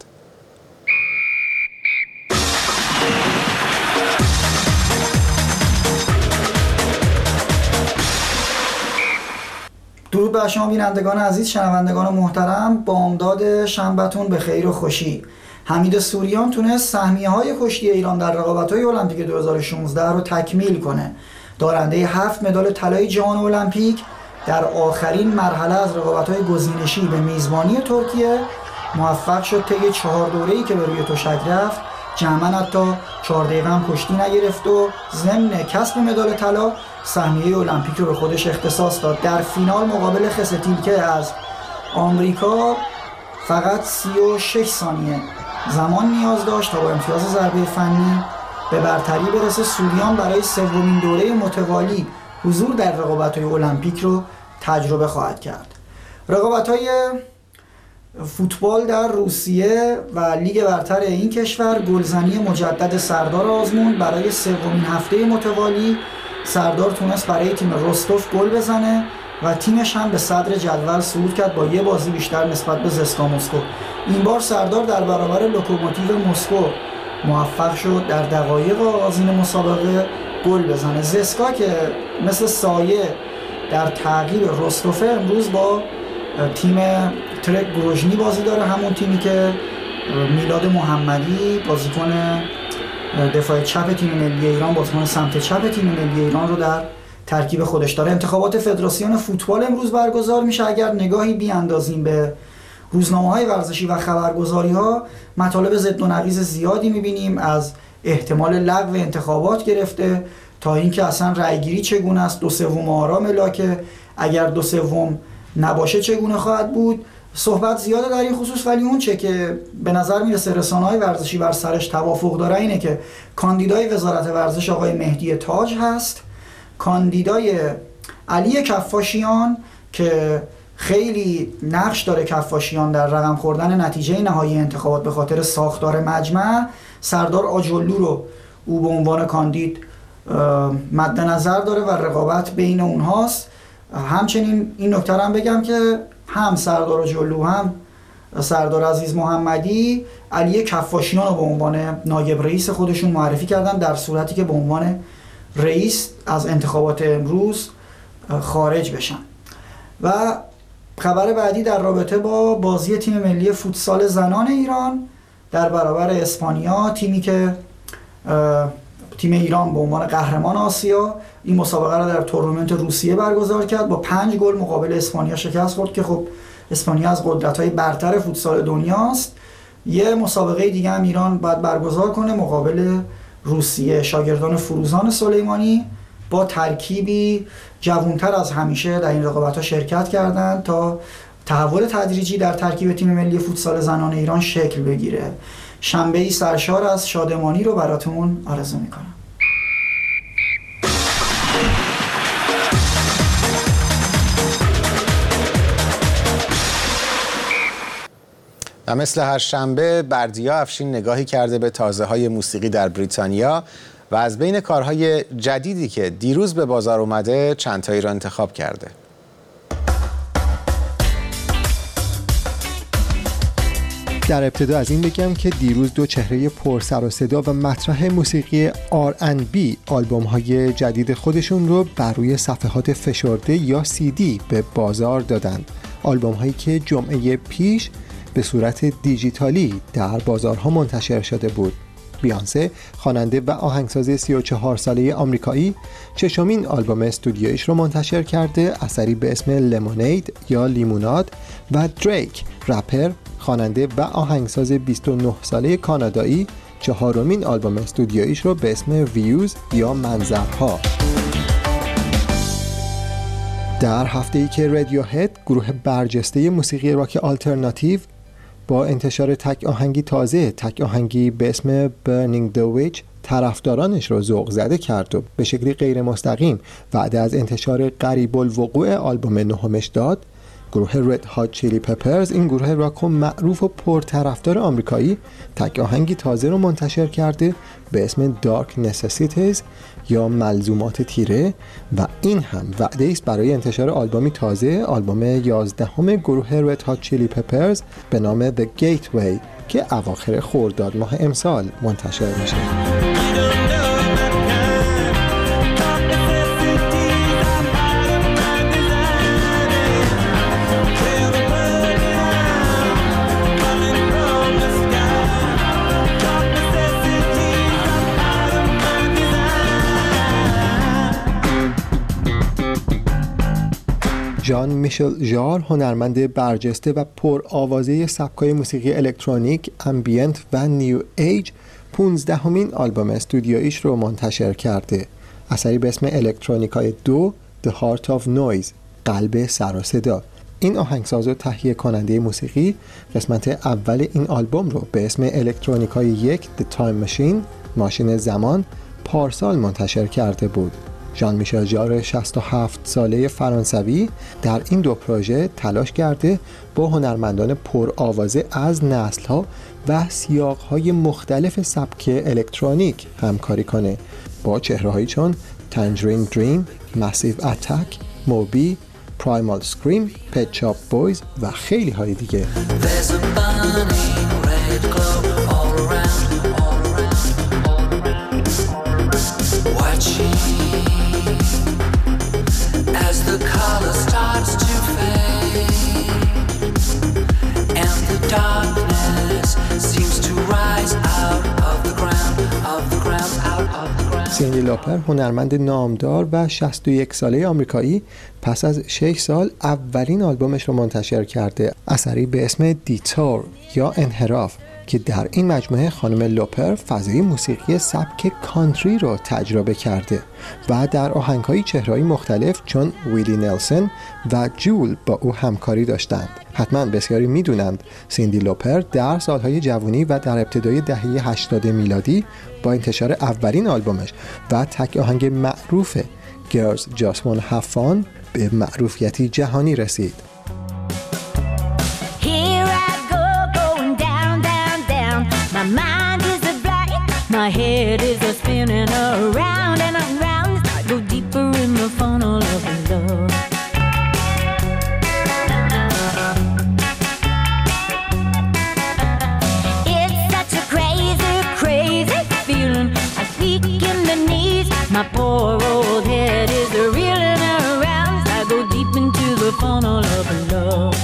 درود بر شما بینندگان عزیز، شنوندگان محترم. بامداد شنبهتون به خیر و خوشی. حمید سوریان تونست سهمیه‌های کشتی ایران در رقابت‌های المپیک دو هزار و شانزده رو تکمیل کنه. دارنده هفت مدال طلای جام المپیک در آخرین مرحله از رقابت‌های گزینشی به میزبانی ترکیه موفق شد طی چهار دوره‌ای که به روی تشک رفت جمعاً حتی چهار دقیقه هم کشتی نگرفت و ضمن کسب مدال طلا سهمیه المپیک رو به خودش اختصاص داد. در فینال مقابل خستیلکه از آمریکا فقط سی و شش ثانیه زمان نیاز داشت تا با امتیاز ضربه فنی به برتری برسه. سوریان برای سومین دوره متوالی حضور در رقابت‌های المپیک رو تجربه خواهد کرد. رقابت‌های فوتبال در روسیه و لیگ برتر این کشور گلزنی مجدد سردار آزمون برای سومین هفته متوالی سردار تونست برای تیم رستوف گل بزنه و تیمش هم به صدر جدول صعود کرد با یه بازی بیشتر نسبت به زسکا مسکو. این بار سردار در برابر لوکوموتیو مسکو موفق شد در دقایق آغازین مسابقه گل بزنه. زسکا که مثل سایه در تعقیب رستوف امروز با تیم ترک گروژنی بازی داره، همون تیمی که میلاد محمدی بازیکن دفاع چپ تیم ملی ایران، بازیکن سمت چپ تیم ملی ایران رو در ترکیب خودش داره. انتخابات فدراسیون فوتبال امروز برگزار میشه. اگر نگاهی بیاندازیم به روزنامه‌های ورزشی و خبرگزاری‌ها مطالب ضد و نقیض زیادی می‌بینیم، از احتمال لغو انتخابات گرفته تا اینکه اصلا رأیگیری چگونه است، دو سوم آرا ملاکه، اگر دو سوم نباشه چگونه خواهد بود. صحبت زیاده در این خصوص، ولی اون چه که به نظر میرسه رسانه‌های ورزشی بر سرش توافق داره اینه که کاندیدای وزارت ورزش آقای مهدی تاج هست، کاندیدای علی کفاشیان که خیلی نقش داره کفاشیان در رقم خوردن نتیجه نهایی انتخابات به خاطر ساختار مجمع، سردار آجلو رو او به عنوان کاندید مد نظر داره و رقابت بین اونهاست. همچنین این نکته هم بگم که هم سردار آجلو هم سردار عزیز محمدی علی کفاشیان رو به عنوان نایب رئیس خودشون معرفی کردن، در صورتی که به عنوان رئیس از انتخابات امروز خارج بشن. و خبر بعدی در رابطه با بازی تیم ملی فوتسال زنان ایران در برابر اسپانیا، تیمی که تیم ایران به عنوان قهرمان آسیا این مسابقه را در تورنمنت روسیه برگزار کرد، با پنج گل مقابل اسپانیا شکست خورد که خب اسپانیا از قدرت‌های برتر فوتسال دنیاست. یه مسابقه دیگه هم ایران باید برگزار کنه مقابل روسیه. شاگردان فروزان سلیمانی با ترکیبی جوانتر از همیشه در این رقابت‌ها شرکت کردند تا تحول تدریجی در ترکیب تیم ملی فوتسال زنان ایران شکل بگیره. شنبه‌ای سرشار از شادمانی رو براتون آرزو می‌کنم. و مثل هر شنبه بردیا افشین نگاهی کرده به تازه‌های موسیقی در بریتانیا و از بین کارهای جدیدی که دیروز به بازار اومده چند تایی را انتخاب کرده. در ابتدا از این بگم که دیروز دو چهره پر سر و صدا و مطرح موسیقی آر اند بی آلبوم های جدید خودشون رو بر روی صفحات فشرده یا سی دی به بازار دادند. آلبوم هایی که جمعه پیش به صورت دیجیتالی در بازارها منتشر شده بود. بیانسه، خواننده و آهنگساز سی و چهار ساله آمریکایی، ششمین آلبوم استودیویش رو منتشر کرده، اثری به اسم لمونید یا لیموناد، و دریک، رپر، خواننده و آهنگساز بیست و نه ساله کانادایی، چهارمین آلبوم استودیویش رو به اسم ویوز یا منظرها. در هفته‌ای که رادیوهد، گروه برجسته موسیقی راک آلترناتیو، با انتشار تک آهنگی تازه، تک آهنگی به اسم Burning the Witch، طرفدارانش رو ذوق زده کرد و به شکلی غیر مستقیم وعده از انتشار قریب الوقوع آلبوم نهمش داد. گروه Red Hot Chili Peppers، این گروه راک معروف و پرطرفدار آمریکایی، تک آهنگی تازه رو منتشر کرده به اسم Dark Necessities یا ملزومات تیره و این هم وعده است برای انتشار آلبومی تازه، آلبوم یازدهم گروه Red Hot Chili Peppers به نام The Gateway که اواخر خرداد ماه امسال منتشر میشه. ژان میشل ژار، هنرمند برجسته و پر آوازه سبکای موسیقی الکترونیک، امبینت و نیو ایج، پونزدهمین آلبوم استودیویش رو منتشر کرده. اثری به اسم الکترونیکای دو، The Heart of Noise، قلب سر و صدا. این آهنگساز و تهیه کننده موسیقی قسمت اول این آلبوم رو به اسم الکترونیکای یک، The Time Machine، ماشین زمان، پارسال منتشر کرده بود. ژان میشل ژار شصت و هفت ساله فرانسوی در این دو پروژه تلاش کرده با هنرمندان پر آوازه از نسل‌ها و سیاق‌های مختلف سبک الکترونیک همکاری کنه، با چهره‌هایی چون تنجرین دریم، مسیو اتک، موبی، پرایمال سکریم، پت شاپ بویز و خیلی های دیگه. سیندی لوپر، هنرمند نامدار و شصت و یک ساله آمریکایی، پس از شش سال اولین آلبومش رو منتشر کرده، اثری به اسم دیتور یا انحراف، که در این مجموعه خانم لوپر فضای موسیقی سبک کانتری رو تجربه کرده و در آهنگ‌های چهره‌های مختلف چون ویلی نلسون و جول با او همکاری داشتند. حتما بسیاری میدونند سیندی لوپر در سالهای جوانی و در ابتدای دهه هشتاد میلادی با انتشار اولین آلبومش و تک آهنگ معروف Girls Just Wanna Have Fun به معروفیتی جهانی رسید. My head is a spinning around and around. I go deeper in the funnel of love. It's such a crazy, crazy feeling. I speak in the knees. My poor old head is reeling around. I go deep into the funnel of love.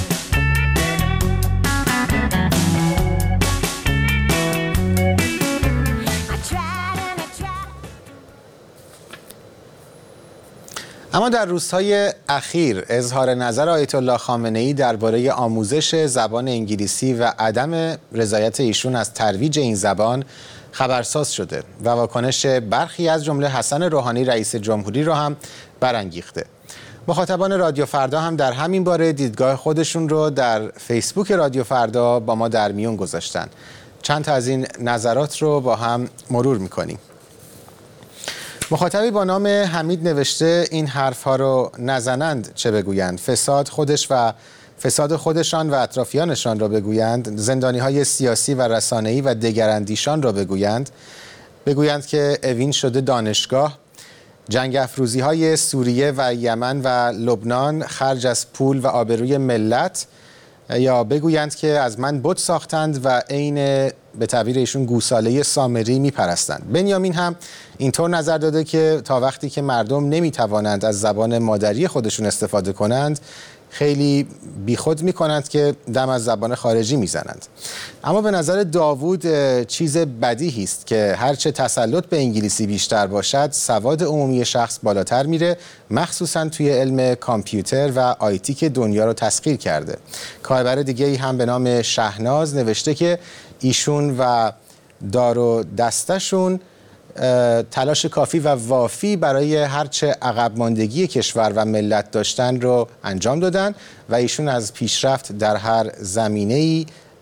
اما در روزهای اخیر اظهار نظر آیت الله خامنه‌ای درباره آموزش زبان انگلیسی و عدم رضایت ایشون از ترویج این زبان خبرساز شده و واکنش برخی از جمله حسن روحانی رئیس جمهوری را هم برانگیخته. مخاطبان رادیو فردا هم در همین باره دیدگاه خودشون رو در فیسبوک رادیو فردا با ما در میون گذاشتن. چند تا از این نظرات رو با هم مرور می‌کنیم. مخاطبی با نام حمید نوشته این حرفها رو نزنند چه بگویند، فساد خودش و فساد خودشان و اطرافیانشان را بگویند، زندانی‌های سیاسی و رسانه‌ای و دگراندیشان را بگویند، بگویند که اوین شده دانشگاه، جنگ افروزی‌های سوریه و یمن و لبنان خرج از پول و آبروی ملت، یا بگویند که از من بت ساختند و عین به تعبیر ایشون گوساله سامری میپرستند. بنیامین هم اینطور نظر داده که تا وقتی که مردم نمیتوانند از زبان مادری خودشون استفاده کنند خیلی بیخود میکنند که دم از زبان خارجی میزنند. اما به نظر داوود چیز بدیهی است که هرچه تسلط به انگلیسی بیشتر باشد سواد عمومی شخص بالاتر میره، مخصوصا توی علم کامپیوتر و آیتی که دنیا رو تسخیر کرده. کاربر دیگه ای هم به نام شهناز نوشته که ایشون و دار و دستشون تلاش کافی و وافی برای هرچه عقب ماندگی کشور و ملت داشتن رو انجام دادن و ایشون از پیشرفت در هر زمینه‌ای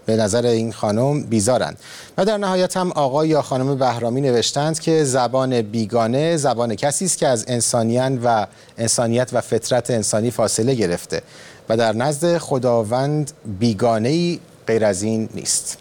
به نظر این خانم بیزارند. و در نهایت هم آقای یا خانم بهرامی نوشتند که زبان بیگانه زبان کسی است که از انسانیت و انسانیت و فطرت انسانی فاصله گرفته و در نزد خداوند بیگانه‌ای غیر از این نیست.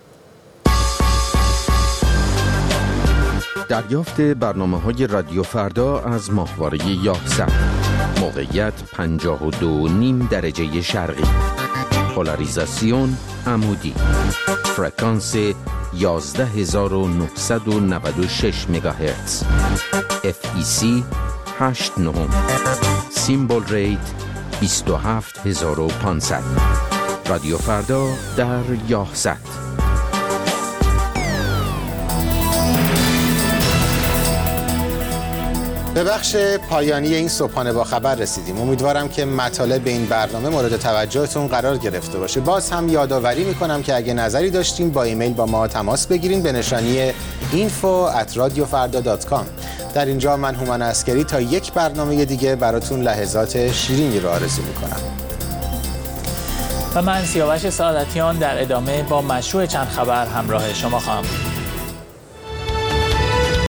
دریافت برنامه‌های رادیو فردا از ماهواره یاهصد. موقعیت پنجاه و دو و نیم درجه شرقی. پولاریزاسیون عمودی. فرکانس یازده هزار و نهصد و نود و شش مگاهرتز. اف ای سی هشت نه. سیمبل ریت بیست و هفت هزار و پانصد. رادیو فردا در یاهصد. به بخش پایانی این صبحانه با خبر رسیدیم. امیدوارم که مطالب این برنامه مورد توجهتون قرار گرفته باشه. باز هم یادآوری میکنم که اگه نظری داشتین با ایمیل با ما تماس بگیرین به نشانی اینفو ات رادیو فردا دات کام. در اینجا من هومن عسکری تا یک برنامه دیگه براتون لحظات شیرینی رو آرزو میکنم. و من سیاوش سعادتیان در ادامه با مشروع چند خبر همراه شما خواهم بود.